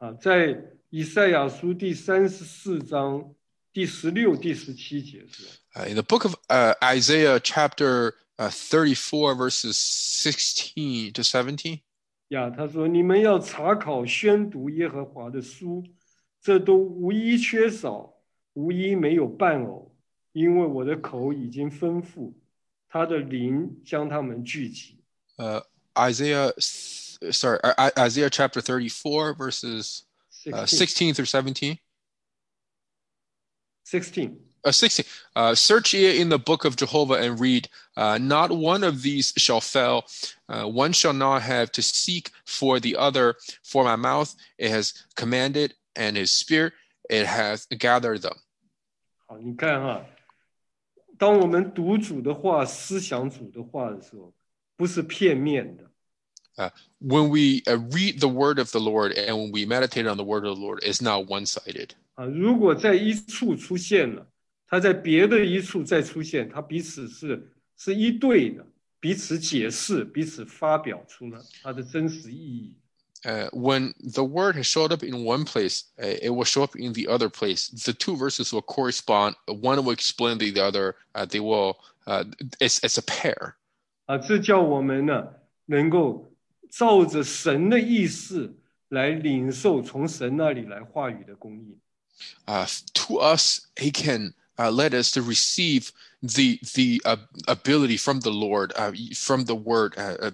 啊，在以赛亚书第三十四章第十六、第十七节说。 Uh, in the book of uh, Isaiah, chapter uh, thirty-four, verses sixteen to seventeen. 呀，他说：“你们要查考宣读耶和华的书，这都无一缺少，无一没有伴偶，因为我的口已经吩咐，他的灵将他们聚集。” Uh, Isaiah, sorry, Isaiah chapter thirty-four, verses uh, sixteen through seventeen. sixteen. Uh, sixteen. Uh, search ye in the book of Jehovah and read, uh, not one of these shall fail. Uh, one shall not have to seek for the other. For my mouth it has commanded, and his spirit it has gathered them. 好，你看哈，当我们读主的话、思想主的话的时候，不是片面的。 Uh, when we uh, read the word of the Lord and when we meditate on the word of the Lord, it's not one-sided. 啊，如果在一处出现了，它在别的一处再出现，它彼此是是一对的，彼此解释，彼此发表出了它的真实意义。 Uh, when the word has showed up in one place, uh, it will show up in the other place. The two verses will correspond. One will explain the other. Uh, they will. Uh, it's it's a pair. 啊，这叫我们呢能够照着神的意思来领受从神那里来话语的供应。 Uh, to us, He can uh, let us to receive the the uh, ability from the Lord, uh, from the Word. Uh, uh,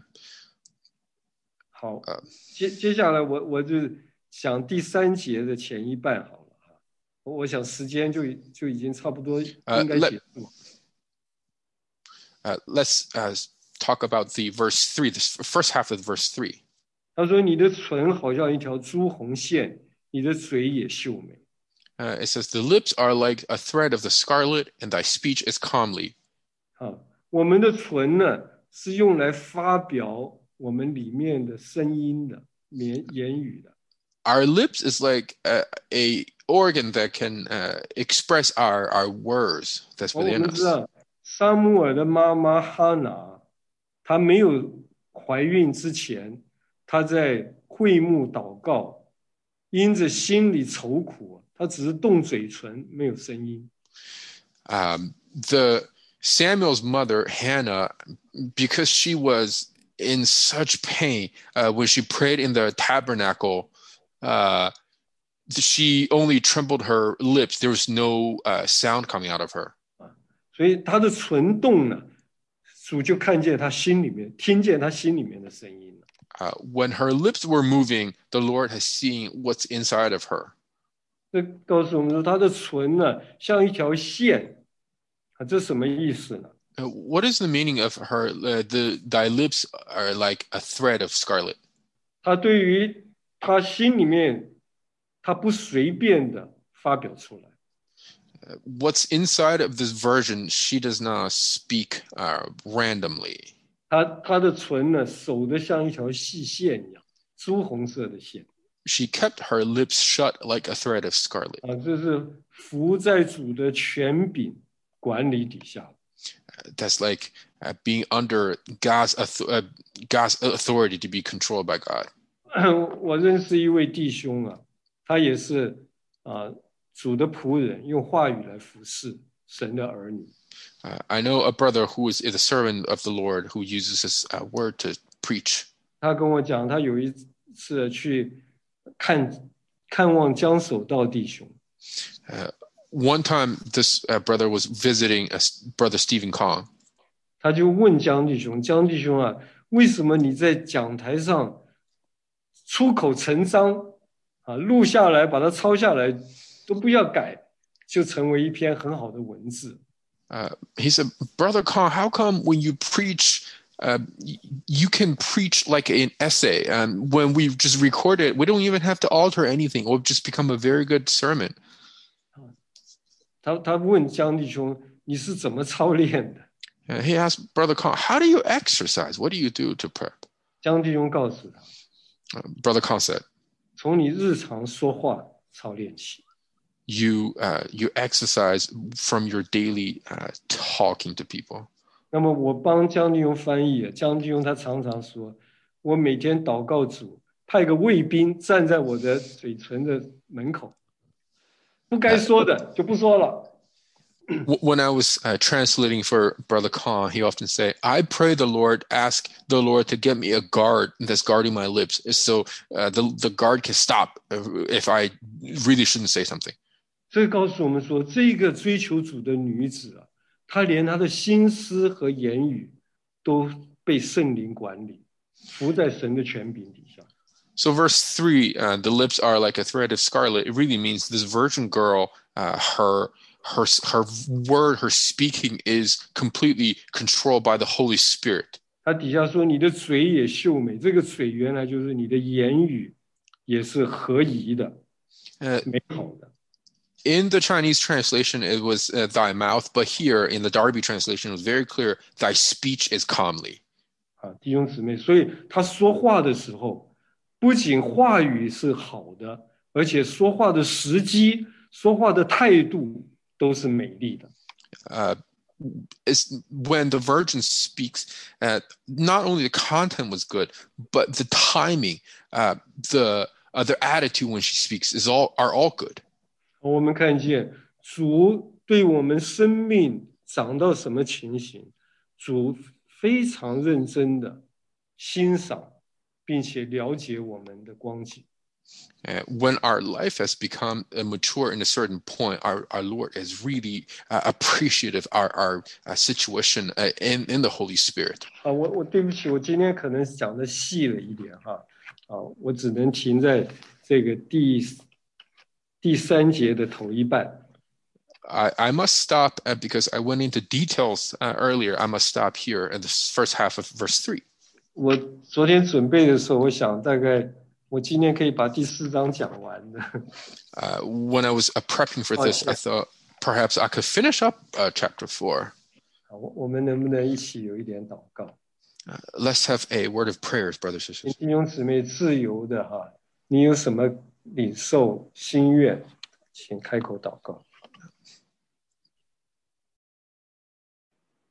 好，接接下来我我就讲第三节的前一半好了哈，我想时间就就已经差不多应该结束。 Uh, let's uh, talk about the verse three, the first half of the verse three. 他说：“你的唇好像一条朱红线，你的嘴也秀美。” Uh, it says, the lips are like a thread of the scarlet, and thy speech is comely. 啊，我们的唇呢，是用来发表我们里面的声音的言言语的。 Our lips is like a, a organ that can uh, express our our words that's 我 within 们知 us. 道，撒母耳的妈妈哈拿，她没有怀孕之前，她在会幕祷告，因着心里愁苦，她只是动嘴唇，没有声音。 Um, the Samuel's mother Hannah, because she was in such pain uh, when she prayed in the tabernacle, uh, she only trembled her lips. There was no uh, sound coming out of her. 所以她的唇动呢，主就看见她心里面，听见她心里面的声音了。 Uh, when her lips were moving, the Lord has seen what's inside of her. 这告诉我们说，她的唇呢，像一条线啊，这什么意思呢？ Uh, what is the meaning of her? Uh, the thy lips are like a thread of scarlet. 她对于她心里面，她不随便的发表出来。 Uh, what's inside of this version, she does not speak uh, randomly. 她她的唇呢，守得像一条细线一样，朱红色的线。 She kept her lips shut like a thread of scarlet. 啊，这是服在主的权柄管理底下。 Uh, that's like uh, being under God's uh, God's authority to be controlled by God. 我认识一位弟兄啊，他也是啊主的仆人，用话语来服侍神的儿女。 Uh, I know a brother who is the servant of the Lord who uses his uh, word to preach. 他跟我讲，他有一次去看看望江守道弟兄。 Uh, one time, this uh, brother was visiting a brother Stephen Kong. 他就问江弟兄：“江弟兄啊，为什么你在讲台上出口成章啊，录下来，把它抄下来，都不要改，就成为一篇很好的文字？” Uh, he said, Brother Kong, how come when you preach, uh, you can preach like an essay? And when we just record it, we don't even have to alter anything. It will just become a very good sermon. 他他问江弟兄：“你是怎么操练的？” Uh, he asked Brother Kong, how do you exercise? What do you do to prep? 江弟兄告诉他 Uh, Brother Kong said,：“ 从你日常说话操练起。” You uh, you exercise from your daily uh, talking to people. 那么我帮江弟兄翻译，江弟兄他常常说：“我每天祷告主， 派个卫兵站在我的嘴唇的门口，不该说的就不说了。 When I was uh, translating for Brother Khan, he often say, I pray the Lord, ask the Lord to get me a guard that's guarding my lips so uh, the, the guard can stop if I really shouldn't say something. 这告诉我们说，这个追求主的女子啊，她连她的心思和言语都被圣灵管理，服在神的权柄底下。 So verse three, uh, the lips are like a thread of scarlet. It really means this virgin girl, uh, her her her word, her speaking is completely controlled by the Holy Spirit. 他底下说你的嘴也秀美，这个嘴原来就是你的言语也是合宜的， Uh, 美好的。 In the Chinese translation, it was uh, thy mouth, but here in the Darby translation, it was very clear, thy speech is comely. 啊，弟兄姊妹，所以他说话的时候，不仅话语是好的，而且说话的时机、说话的态度都是美丽的。 Uh, is when the Virgin speaks, uh, not only the content was good, but the timing, uh, the uh, their attitude when she speaks is all are all good. 我们看见主对我们生命长到什么情形，主非常认真的欣赏，并且了解我们的光景。 Uh, when our life has become uh, mature in a certain point, our, our Lord is really uh, appreciative of our, our uh, situation uh, in, in the Holy Spirit. 啊，我我对不起，我今天可能讲的细了一点哈，啊，我只能停在这个第第三节的头一半。 I, I must stop uh, because I went into details uh, earlier. I must stop here in the first half of verse three. 我昨天准备的时候，我想大概我今天可以把第四章讲完的。 Uh, when I was uh, prepping for this, I thought perhaps I could finish up uh, chapter four. 好，我我们能不能一起有一点祷告？ Uh, let's have a word of prayers, brothers and sisters. 弟兄姊妹，自由的哈，你有什么领受心愿，请开口祷告。